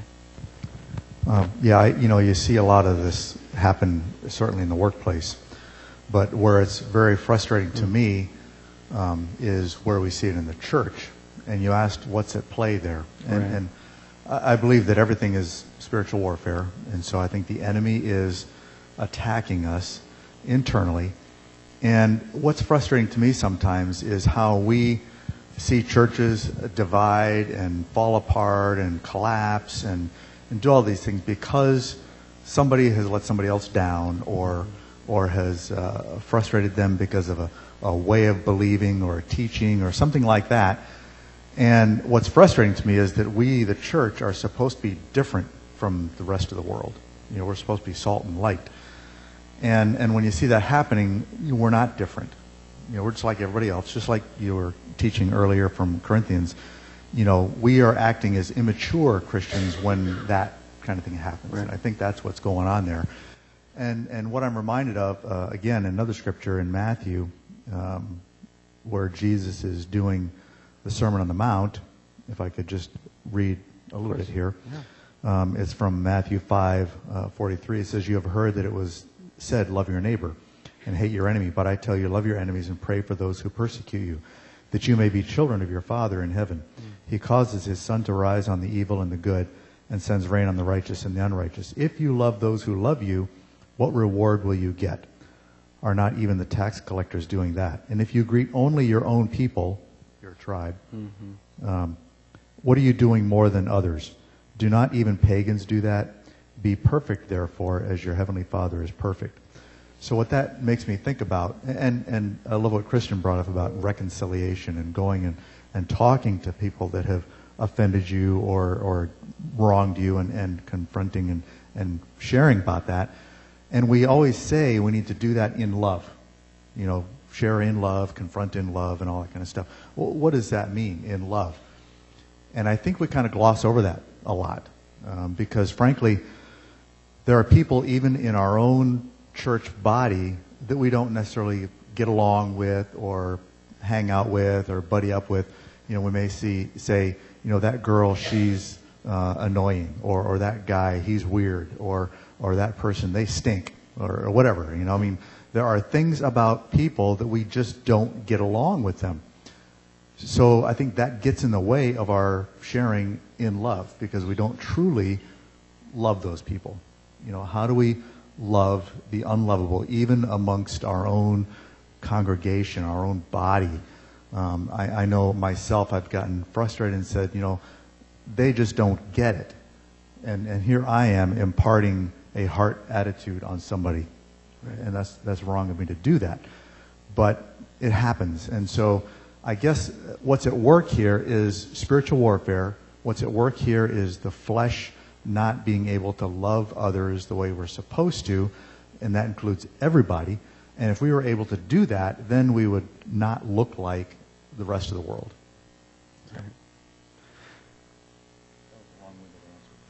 Um, yeah, I, you know, you see a lot of this happen certainly in the workplace. But where it's very frustrating to me um, is where we see it in the church. And you asked what's at play there. And, right. and I believe that everything is spiritual warfare. And so I think the enemy is attacking us internally. And what's frustrating to me sometimes is how we see churches divide and fall apart and collapse and, and do all these things because somebody has let somebody else down or or has uh, frustrated them because of a, a way of believing or a teaching or something like that. And what's frustrating to me is that we, the church, are supposed to be different from the rest of the world. You know, we're supposed to be salt and light. And and when you see that happening, we're not different. You know, we're just like everybody else, just like you were teaching earlier from Corinthians. You know, we are acting as immature Christians when that kind of thing happens. Right. And I think that's what's going on there. And and what I'm reminded of, uh, again, another scripture in Matthew, um, where Jesus is doing the Sermon on the Mount, if I could just read a little bit here. Yeah. Um, it's from Matthew five forty-three. It says, "You have heard that it was said, 'Love your neighbor and hate your enemy.' But I tell you, love your enemies and pray for those who persecute you, that you may be children of your Father in heaven. Mm. He causes his sun to rise on the evil and the good, and sends rain on the righteous and the unrighteous. If you love those who love you, what reward will you get? Are not even the tax collectors doing that? And if you greet only your own people," your tribe, mm-hmm. um, "what are you doing more than others? Do not even pagans do that? Be perfect, therefore, as your heavenly Father is perfect." So what that makes me think about, and, and I love what Christian brought up about reconciliation and going and, and talking to people that have offended you or, or wronged you and, and confronting and, and sharing about that. And we always say we need to do that in love. You know, share in love, confront in love, and all that kind of stuff. Well, what does that mean, in love? And I think we kind of gloss over that a lot. Um, because, frankly, there are people even in our own church body that we don't necessarily get along with or hang out with or buddy up with. You know, we may see, say, you know, that girl, she's uh, annoying, or, or that guy, he's weird, or or that person, they stink, or, or whatever. You know, I mean, there are things about people that we just don't get along with them. So I think that gets in the way of our sharing in love, because we don't truly love those people. You know, how do we love the unlovable, even amongst our own congregation, our own body? Um, I, I know myself, I've gotten frustrated and said, you know, they just don't get it. And and here I am imparting a heart attitude on somebody. Right? And that's that's wrong of me to do that. But it happens. And so I guess what's at work here is spiritual warfare. What's at work here is the flesh not being able to love others the way we're supposed to, and that includes everybody. And if we were able to do that, then we would not look like the rest of the world. Right.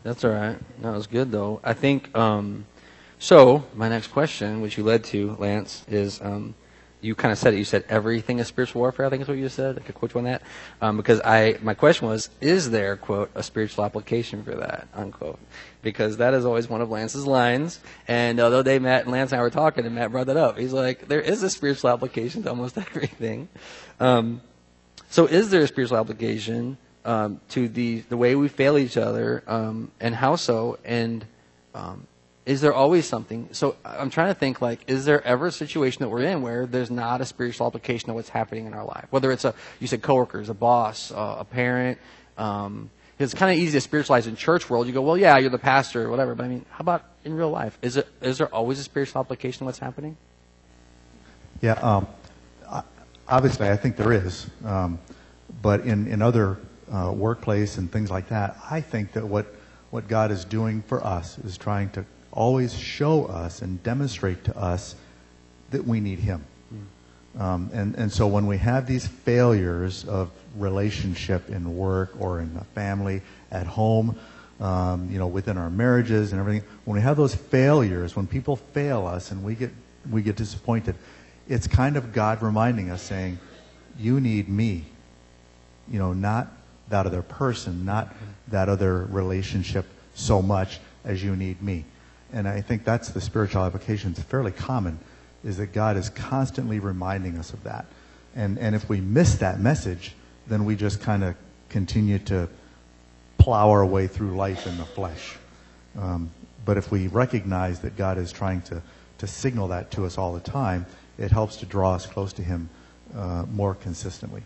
That's all right. That was good, though. I think, um, so my next question, which you led to, Lance, is um, you kind of said it. You said everything is spiritual warfare, I think is what you just said. I could quote you on that. Um, because I, my question was, is there, quote, a spiritual application for that, unquote? Because that is always one of Lance's lines. And uh, the other day, Matt and Lance and I were talking, and Matt brought that up. He's like, there is a spiritual application to almost everything. Um, so is there a spiritual application um, to the, the way we fail each other, um, and how so? And um, is there always something? So I'm trying to think, like, is there ever a situation that we're in where there's not a spiritual application of what's happening in our life? Whether it's a, you said coworkers, a boss, uh, a parent. Um, it's kind of easy to spiritualize in church world. You go, well, yeah, you're the pastor or whatever. But I mean, how about in real life? Is it, is there always a spiritual application of what's happening? Yeah, um, I- obviously, I think there is. Um, but in, in other uh, workplace and things like that, I think that what, what God is doing for us is trying to always show us and demonstrate to us that we need Him. Mm. Um, and, and so when we have these failures of relationship in work or in a family, at home, um, you know, within our marriages and everything, when we have those failures, when people fail us and we get we get disappointed, it's kind of God reminding us, saying, you need me. You know, not that other person, not that other relationship so much as you need me. And I think that's the spiritual application. It's fairly common, is that God is constantly reminding us of that. And and if we miss that message, then we just kind of continue to plow our way through life in the flesh. Um, but if we recognize that God is trying to, to signal that to us all the time, it helps to draw us close to Him uh, more consistently.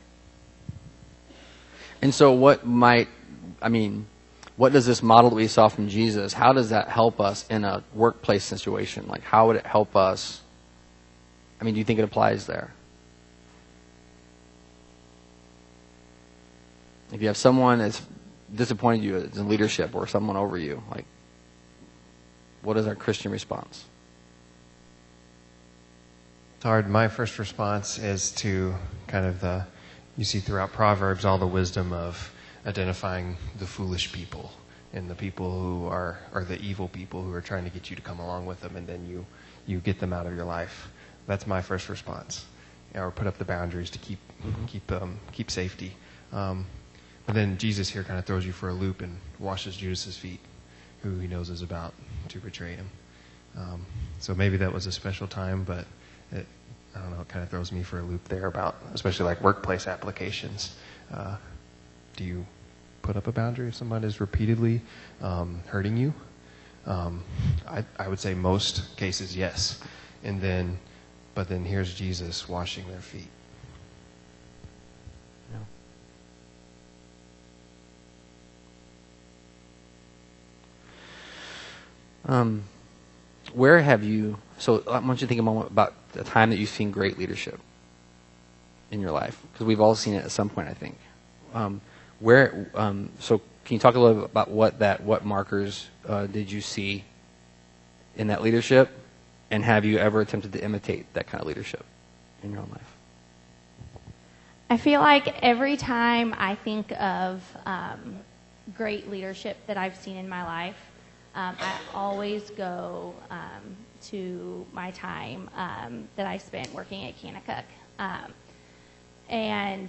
And so what might, I mean, what does this model that we saw from Jesus, how does that help us in a workplace situation? Like, how would it help us? I mean, do you think it applies there? If you have someone that's disappointed you in leadership or someone over you, like, what is our Christian response? It's hard. My first response is to kind of the, you see throughout Proverbs all the wisdom of identifying the foolish people and the people who are, are the evil people who are trying to get you to come along with them, and then you, you get them out of your life. That's my first response. Or put up the boundaries to keep, mm-hmm. keep, um, keep safety. Um, But then Jesus here kind of throws you for a loop and washes Judas's feet, who he knows is about to betray him. Um, so maybe that was a special time, but it, I don't know, it kind of throws me for a loop there about, especially like workplace applications. Uh, do you put up a boundary if someone is repeatedly um, hurting you? Um, I, I would say most cases, yes. And then, but then here's Jesus washing their feet. Um, where have you, so I want you to think a moment about the time that you've seen great leadership in your life, because we've all seen it at some point, I think. Um, where, um, so can you talk a little bit about what that, what markers uh, did you see in that leadership, and have you ever attempted to imitate that kind of leadership in your own life? I feel like every time I think of um, great leadership that I've seen in my life, Um, I always go um, to my time um, that I spent working at Kanakuk. Um, and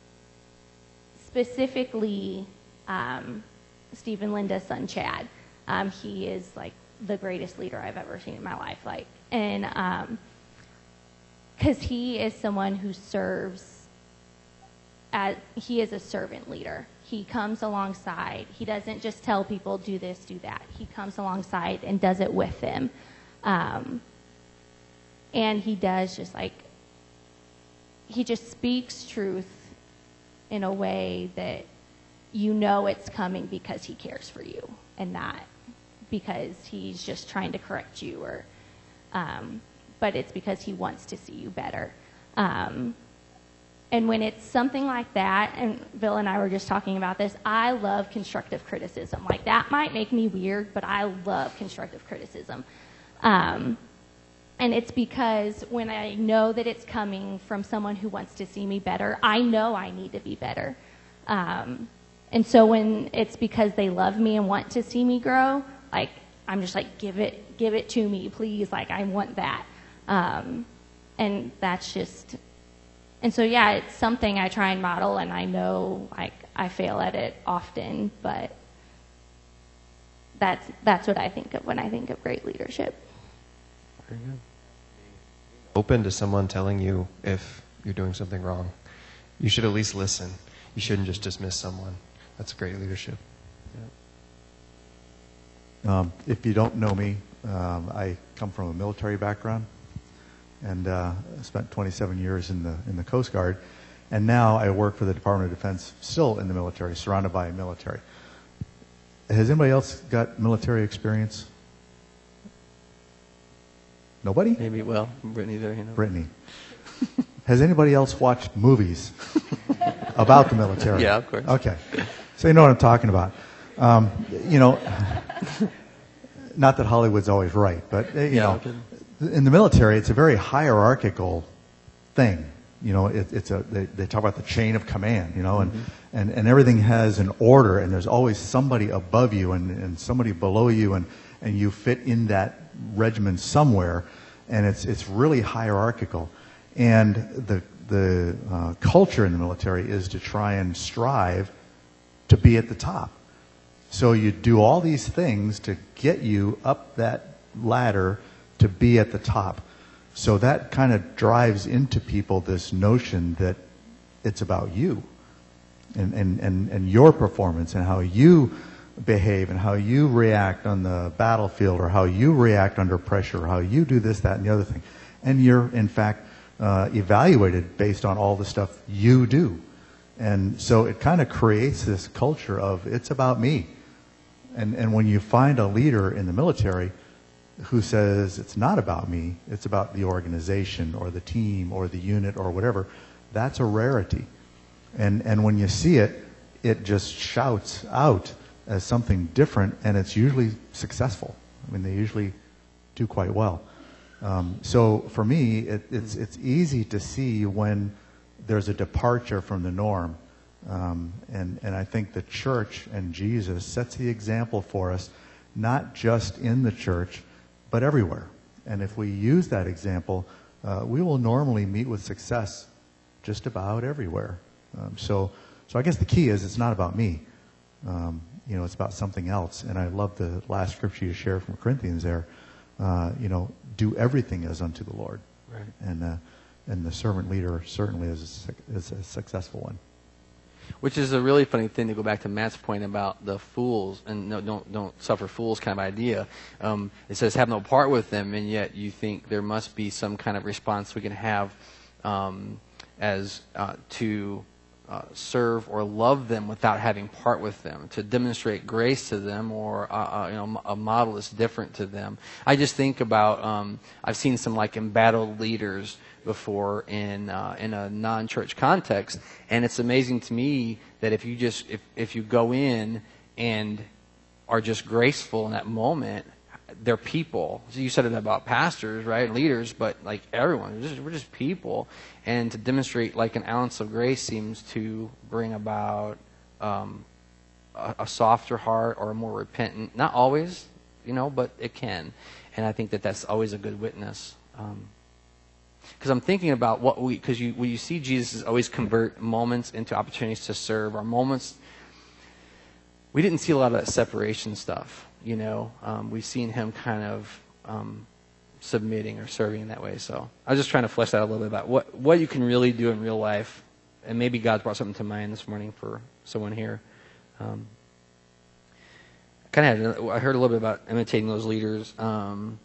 specifically, um, Steve and Linda's son, Chad. Um, he is like the greatest leader I've ever seen in my life. Like, and because um, he is someone who serves, as, he is a servant leader. He comes alongside. He doesn't just tell people, do this, do that. He comes alongside and does it with them. Um, and he does just like, he just speaks truth in a way that you know it's coming because he cares for you and not because he's just trying to correct you, or, um, but it's because he wants to see you better. Um, And when it's something like that, and Bill and I were just talking about this, I love constructive criticism. Like, that might make me weird, but I love constructive criticism. Um, and it's because when I know that it's coming from someone who wants to see me better, I know I need to be better. Um, And so when it's because they love me and want to see me grow, like, I'm just like, give it, give it to me, please. Like, I want that. Um, and that's just, and so, yeah, it's something I try and model, and I know, like, I fail at it often, but that's, that's what I think of when I think of great leadership. Very good. Open to someone telling you if you're doing something wrong. You should at least listen. You shouldn't just dismiss someone. That's great leadership. Um, if you don't know me, um, I come from a military background, and uh, spent twenty-seven years in the in the Coast Guard, and now I work for the Department of Defense, still in the military, surrounded by military. Has anybody else got military experience? Nobody? Maybe, well, Brittany there, you know. Brittany. Has anybody else watched movies about the military? Yeah, of course. Okay. So you know what I'm talking about. Um, you know, not that Hollywood's always right, but, uh, you Yeah, know, okay. in the military, it's a very hierarchical thing. You know, it, it's a, they, they talk about the chain of command, you know, and, mm-hmm. and, and everything has an order, and there's always somebody above you and, and somebody below you, and, and you fit in that regimen somewhere, and it's, it's really hierarchical. And the, the uh, culture in the military is to try and strive to be at the top. So you do all these things to get you up that ladder to be at the top. So that kind of drives into people this notion that it's about you and, and, and, and your performance and how you behave and how you react on the battlefield or how you react under pressure, or how you do this, that, and the other thing. And you're, in fact, uh, evaluated based on all the stuff you do. And so it kind of creates this culture of it's about me. And, and when you find a leader in the military who says it's not about me, it's about the organization or the team or the unit or whatever, that's a rarity. And, and when you see it, it just shouts out as something different, and it's usually successful. I mean, they usually do quite well. Um, so for me, it, it's, it's easy to see when there's a departure from the norm. Um, and, and I think the church and Jesus sets the example for us, not just in the church, but everywhere. And if we use that example, uh, we will normally meet with success just about everywhere. Um, so, so I guess the key is it's not about me. Um, you know, it's about something else. And I love the last scripture you shared from Corinthians there. Uh, you know, do everything as unto the Lord. Right. And uh, and the servant leader certainly is a, is a successful one. Which is a really funny thing to go back to Matt's point about the fools and no, don't don't suffer fools kind of idea. Um, it says have no part with them, and yet you think there must be some kind of response we can have um, as uh, to uh, serve or love them without having part with them, to demonstrate grace to them, or uh, uh, you know a model that's different to them. I just think about um, I've seen some like embattled leaders before in uh, in a non-church context, and it's amazing to me that if you just if, if you go in and are just graceful in that moment, they're people. So you said it about pastors, right, leaders, but like everyone, we're just, we're just people, and to demonstrate like an ounce of grace seems to bring about um, a, a softer heart or a more repentant. Not always, you know, but it can, and I think that that's always a good witness. Um, Because I'm thinking about what we, because you, when you see Jesus always convert moments into opportunities to serve, or moments, we didn't see a lot of that separation stuff, you know. Um, we've seen him kind of um, submitting or serving in that way. So I was just trying to flesh out a little bit about what, what you can really do in real life. And maybe God's brought something to mind this morning for someone here. Um, I kind of had, I heard a little bit about imitating those leaders. Um,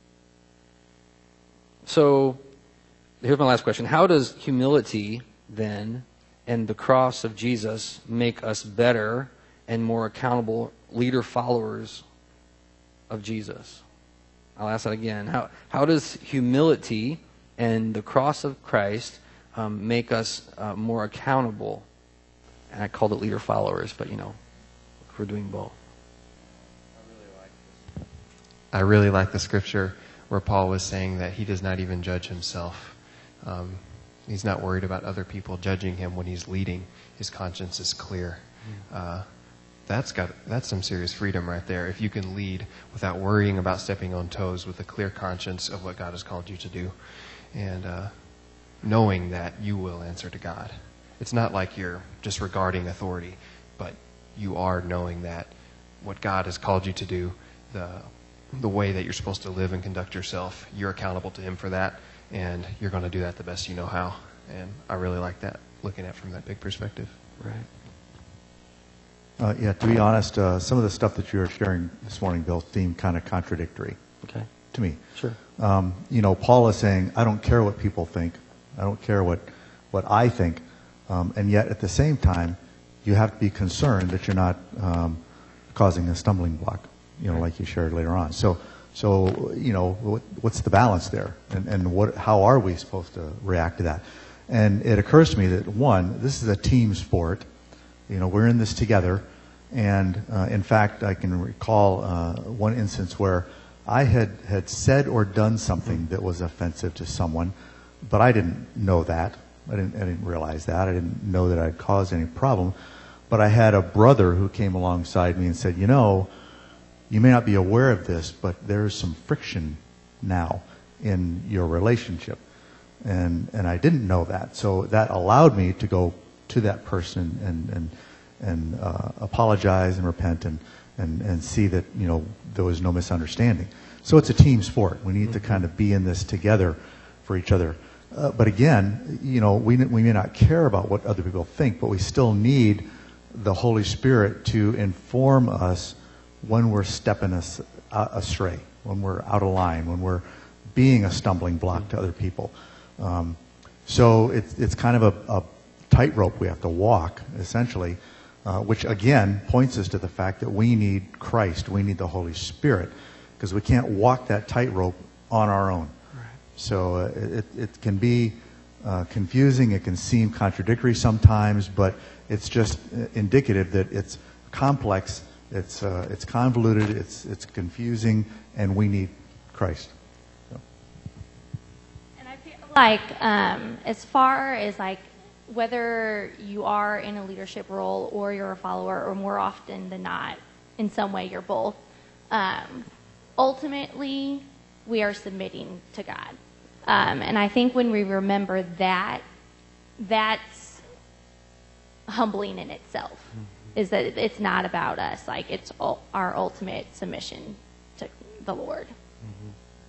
so... Here's my last question. How does humility, then, and the cross of Jesus make us better and more accountable leader followers of Jesus? I'll ask that again. How, how does humility and the cross of Christ um, make us uh, more accountable? And I called it leader followers, but, you know, we're doing both. I really like the scripture where Paul was saying that he does not even judge himself. Um, he's not worried about other people judging him when he's leading. His conscience is clear. Uh, that's got that's some serious freedom right there. If you can lead without worrying about stepping on toes, with a clear conscience of what God has called you to do, and uh, knowing that you will answer to God. It's not like you're disregarding authority, but you are knowing that what God has called you to do, the the way that you're supposed to live and conduct yourself, you're accountable to Him for that, and you're going to do that the best you know how. And I really like that, looking at it from that big perspective. Right. Uh, yeah, to be honest, uh, some of the stuff that you were sharing this morning, Bill, seemed kind of contradictory Okay. to me. Sure. Um, you know, Paul is saying, I don't care what people think. I don't care what, what I think. Um, and yet, at the same time, you have to be concerned that you're not um, causing a stumbling block, you know, like you shared later on. So, so you know, what, what's the balance there? And, and what, how are we supposed to react to that? And it occurs to me that, one, this is a team sport. You know, we're in this together. And uh, in fact, I can recall uh, one instance where I had, had said or done something that was offensive to someone, but I didn't know that. I didn't, I didn't realize that. I didn't know that I'd caused any problem. But I had a brother who came alongside me and said, you know, you may not be aware of this, but there's some friction now in your relationship. And and I didn't know that. So that allowed me to go to that person and and, and uh, apologize and repent and, and, and see that, you know, there was no misunderstanding. So it's a team sport. We need mm-hmm. to kind of be in this together for each other. Uh, but again, you know, we we may not care about what other people think, but we still need the Holy Spirit to inform us when we're stepping us uh, astray, when we're out of line, when we're being a stumbling block to other people. Um, so it's it's kind of a, a tightrope we have to walk, essentially, uh, which again points us to the fact that we need Christ, we need the Holy Spirit, because we can't walk that tightrope on our own. Right. So uh, it it can be uh, confusing, it can seem contradictory sometimes, but it's just indicative that it's complex, it's uh, it's convoluted, it's it's confusing, and we need Christ. So. And I feel like um, as far as like whether you are in a leadership role or you're a follower, or more often than not, in some way you're both, um, ultimately we are submitting to God. Um, and I think when we remember that, that's humbling in itself, mm-hmm. is that it's not about us. Like, it's our ultimate submission to the Lord. Mm-hmm.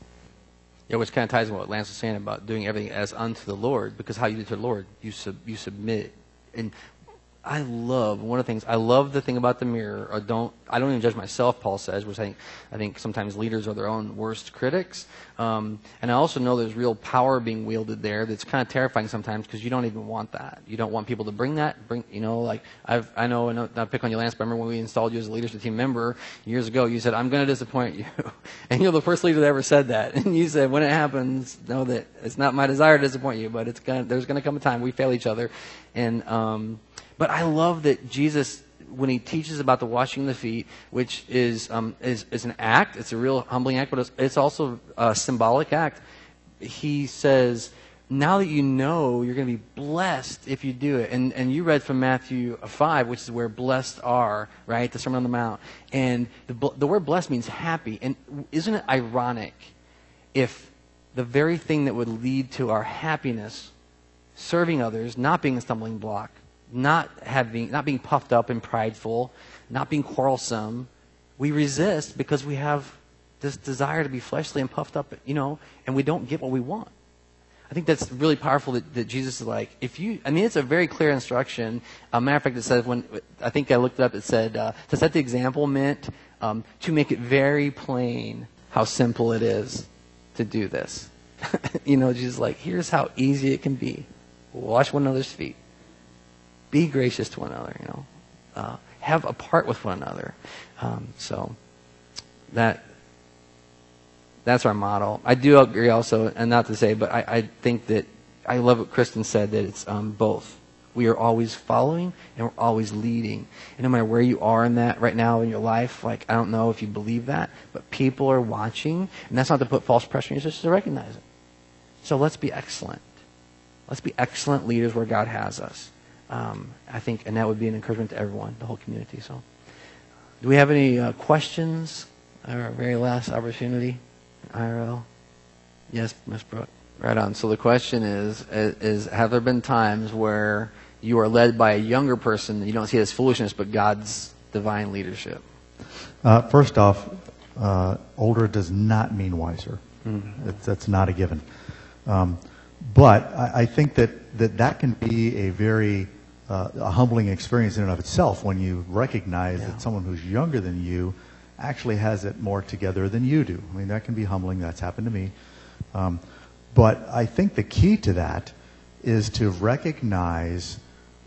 Yeah, which kind of ties in what Lance was saying about doing everything as unto the Lord, because how you do it to the Lord, you sub, you submit. And I love, one of the things, I love the thing about the mirror, or don't, I don't even judge myself, Paul says, which I think, I think sometimes leaders are their own worst critics. Um, and I also know there's real power being wielded there that's kind of terrifying sometimes, because you don't even want that. You don't want people to bring that, bring, you know, like, I've, I know, and I'll pick on you, Lance, but I remember when we installed you as a leadership team member years ago, you said, I'm going to disappoint you. And you're the first leader that ever said that. And you said, when it happens, know that it's not my desire to disappoint you, but it's gonna, there's going to come a time we fail each other. And, um, But I love that Jesus, when he teaches about the washing of the feet, which is um, is, is an act, it's a real humbling act, but it's, it's also a symbolic act. He says, now that you know, you're going to be blessed if you do it. And and you read from Matthew five, which is where blessed are, right? The Sermon on the Mount. And the the word blessed means happy. And isn't it ironic if the very thing that would lead to our happiness, serving others, not being a stumbling block, not having, not being puffed up and prideful, not being quarrelsome, we resist because we have this desire to be fleshly and puffed up, you know, and we don't get what we want. I think that's really powerful that, that Jesus is like, if you, I mean, it's a very clear instruction. A matter of fact, it says when, I think I looked it up, it said, uh, to set the example meant um, to make it very plain how simple it is to do this. You know, Jesus is like, here's how easy it can be. Wash one another's feet. Be gracious to one another, you know. Uh, have a part with one another. Um, so that that's our model. I do agree also, and not to say, but I, I think that I love what Kristen said, that it's um, both. We are always following and we're always leading. And no matter where you are in that right now in your life, like, I don't know if you believe that, but people are watching, and that's not to put false pressure on you, it's just to recognize it. So let's be excellent. Let's be excellent leaders where God has us. Um, I think, and that would be an encouragement to everyone, the whole community. So, Do we have any uh, questions? Our very last opportunity, I R L. Yes, Miz Brooke. Right on. So the question is, is, is, have there been times where you are led by a younger person and you don't see it as foolishness, but God's divine leadership? Uh, first off, uh, older does not mean wiser. Mm-hmm. That's, that's not a given. Um, but I, I think that, that that can be a very uh, a humbling experience in and of itself when you recognize Yeah. that someone who's younger than you actually has it more together than you do. I mean, that can be humbling. That's happened to me. Um, but I think the key to that is to recognize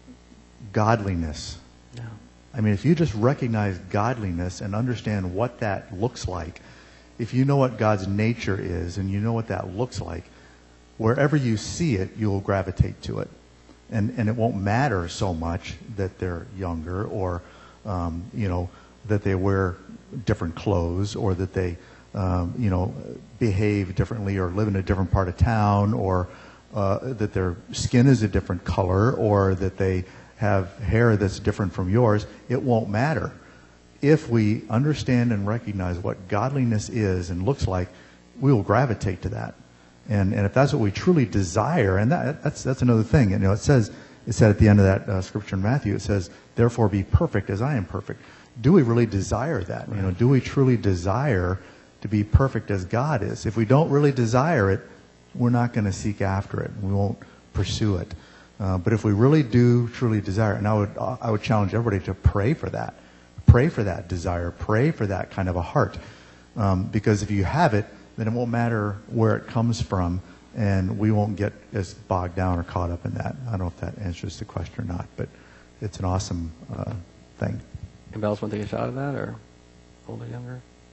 godliness. Yeah. I mean, if you just recognize godliness and understand what that looks like, if you know what God's nature is and you know what that looks like, wherever you see it, you'll gravitate to it. And and it won't matter so much that they're younger or, um, you know, that they wear different clothes or that they, um, you know, behave differently or live in a different part of town or uh, that their skin is a different color or that they have hair that's different from yours. It won't matter. If we understand and recognize what godliness is and looks like, we will gravitate to that. And and if that's what we truly desire, and that, that's that's another thing. You know, it says it said at the end of that uh, scripture in Matthew, it says, "Therefore, be perfect as I am perfect." Do we really desire that? Right. You know, do we truly desire to be perfect as God is? If we don't really desire it, we're not going to seek after it. We won't pursue it. Uh, but if we really do truly desire it, and I would I would challenge everybody to pray for that. Pray for that desire. Pray for that kind of a heart. Um, because if you have it, then it won't matter where it comes from, and we won't get as bogged down or caught up in that. I don't know if that answers the question or not, but it's an awesome uh, thing. Anybody else want to take a shot at that, or older, younger?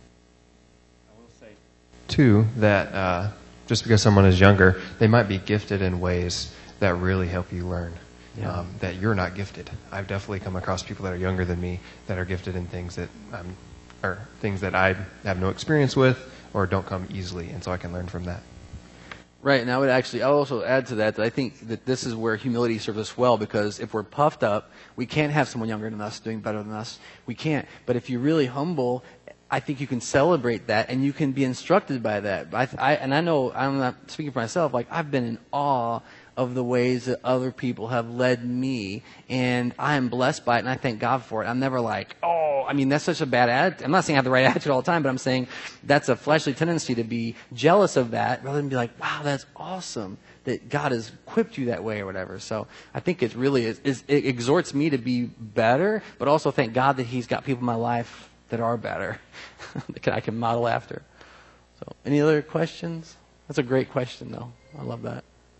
I will say, too, that uh, just because someone is younger, they might be gifted in ways that really help you learn. Yeah. Um, that you're not gifted. I've definitely come across people that are younger than me that are gifted in things that I'm, or things that I have no experience with or don't come easily, and so I can learn from that. Right, and I would actually I'll also add to that that I think that this is where humility serves us well, because if we're puffed up, we can't have someone younger than us doing better than us. We can't. But if you're really humble, I think you can celebrate that, and you can be instructed by that. I, I, and I know, I'm not speaking for myself, like I've been in awe of the ways that other people have led me, and I am blessed by it, and I thank God for it. I'm never like, oh, I mean, that's such a bad attitude. I'm not saying I have the right attitude all the time, but I'm saying that's a fleshly tendency to be jealous of that rather than be like, wow, that's awesome that God has equipped you that way or whatever. So I think it really is, is it exhorts me to be better, but also thank God that He's got people in my life that are better that I can model after. So any other questions? That's a great question, though. I love that.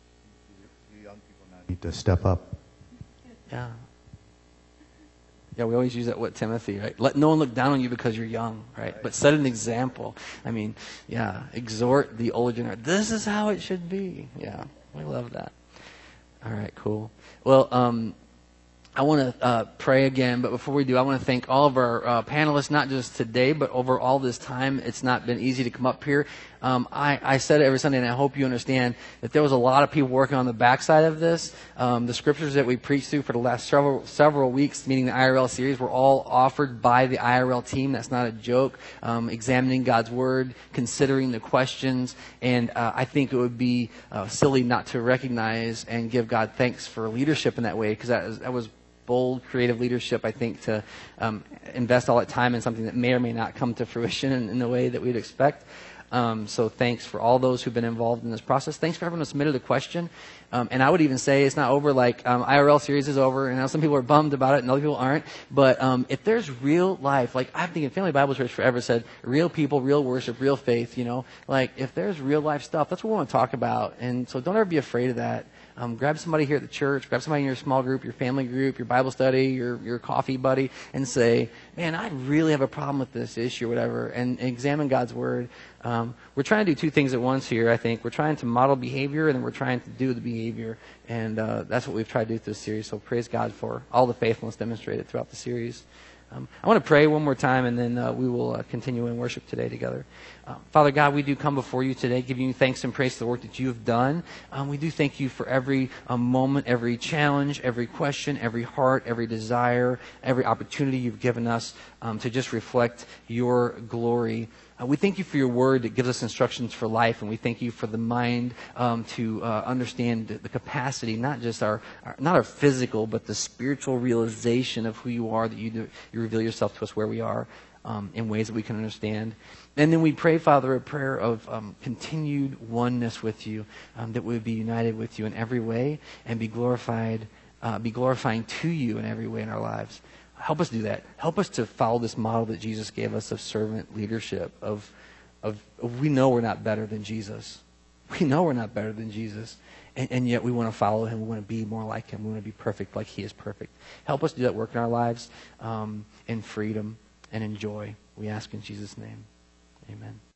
Need to step up. Yeah. Yeah, we always use that, what, Timothy, right? Let no one look down on you because you're young, right? right. But set an example. I mean, yeah, exhort the older generation. This is how it should be. Yeah, we love that. All right, cool. Well, um, I want to uh, pray again, but before we do, I want to thank all of our uh, panelists, not just today, but over all this time. It's not been easy to come up here. Um, I, I said it every Sunday, and I hope you understand that there was a lot of people working on the backside of this. Um, the scriptures that we preached through for the last several several weeks, meaning the I R L series, were all offered by the I R L team. That's not a joke. Um, examining God's Word, considering the questions, and uh, I think it would be uh, silly not to recognize and give God thanks for leadership in that way, because that, is, that was bold, creative leadership, I think, to um, invest all that time in something that may or may not come to fruition in, in the way that we'd expect. Um, so thanks for all those who've been involved in this process. Thanks for everyone who submitted a question. Um, and I would even say it's not over, like um, I R L series is over, and now some people are bummed about it and other people aren't. But um, if there's real life, like I've been thinking Family Bible Church forever said, real people, real worship, real faith, you know, like if there's real life stuff, that's what we want to talk about. And so don't ever be afraid of that. Um, grab somebody here at the church, grab somebody in your small group, your family group, your Bible study, your your coffee buddy, and say, man, I really have a problem with this issue or whatever, and, and examine God's Word. Um, we're trying to do two things at once here, I think. We're trying to model behavior, and then we're trying to do the behavior, and uh, that's what we've tried to do through this series. So praise God for all the faithfulness demonstrated throughout the series. Um, I want to pray one more time, and then uh, we will uh, continue in worship today together. Uh, Father God, we do come before you today, giving you thanks and praise for the work that you have done. Um, we do thank you for every um, moment, every challenge, every question, every heart, every desire, every opportunity you've given us um, to just reflect your glory. Uh, we thank you for your word that gives us instructions for life, and we thank you for the mind um, to uh, understand the capacity, not just our, our, not our physical, but the spiritual realization of who you are, that you, do, you reveal yourself to us where we are um, in ways that we can understand. And then we pray, Father, a prayer of um, continued oneness with you, um, that we would be united with you in every way and be glorified, uh, be glorifying to you in every way in our lives. Help us do that. Help us to follow this model that Jesus gave us of servant leadership, of, of, of we know we're not better than Jesus. We know we're not better than Jesus. And, and yet we want to follow him. We want to be more like him. We want to be perfect like he is perfect. Help us do that work in our lives um, in freedom and in joy. We ask in Jesus' name. Amen.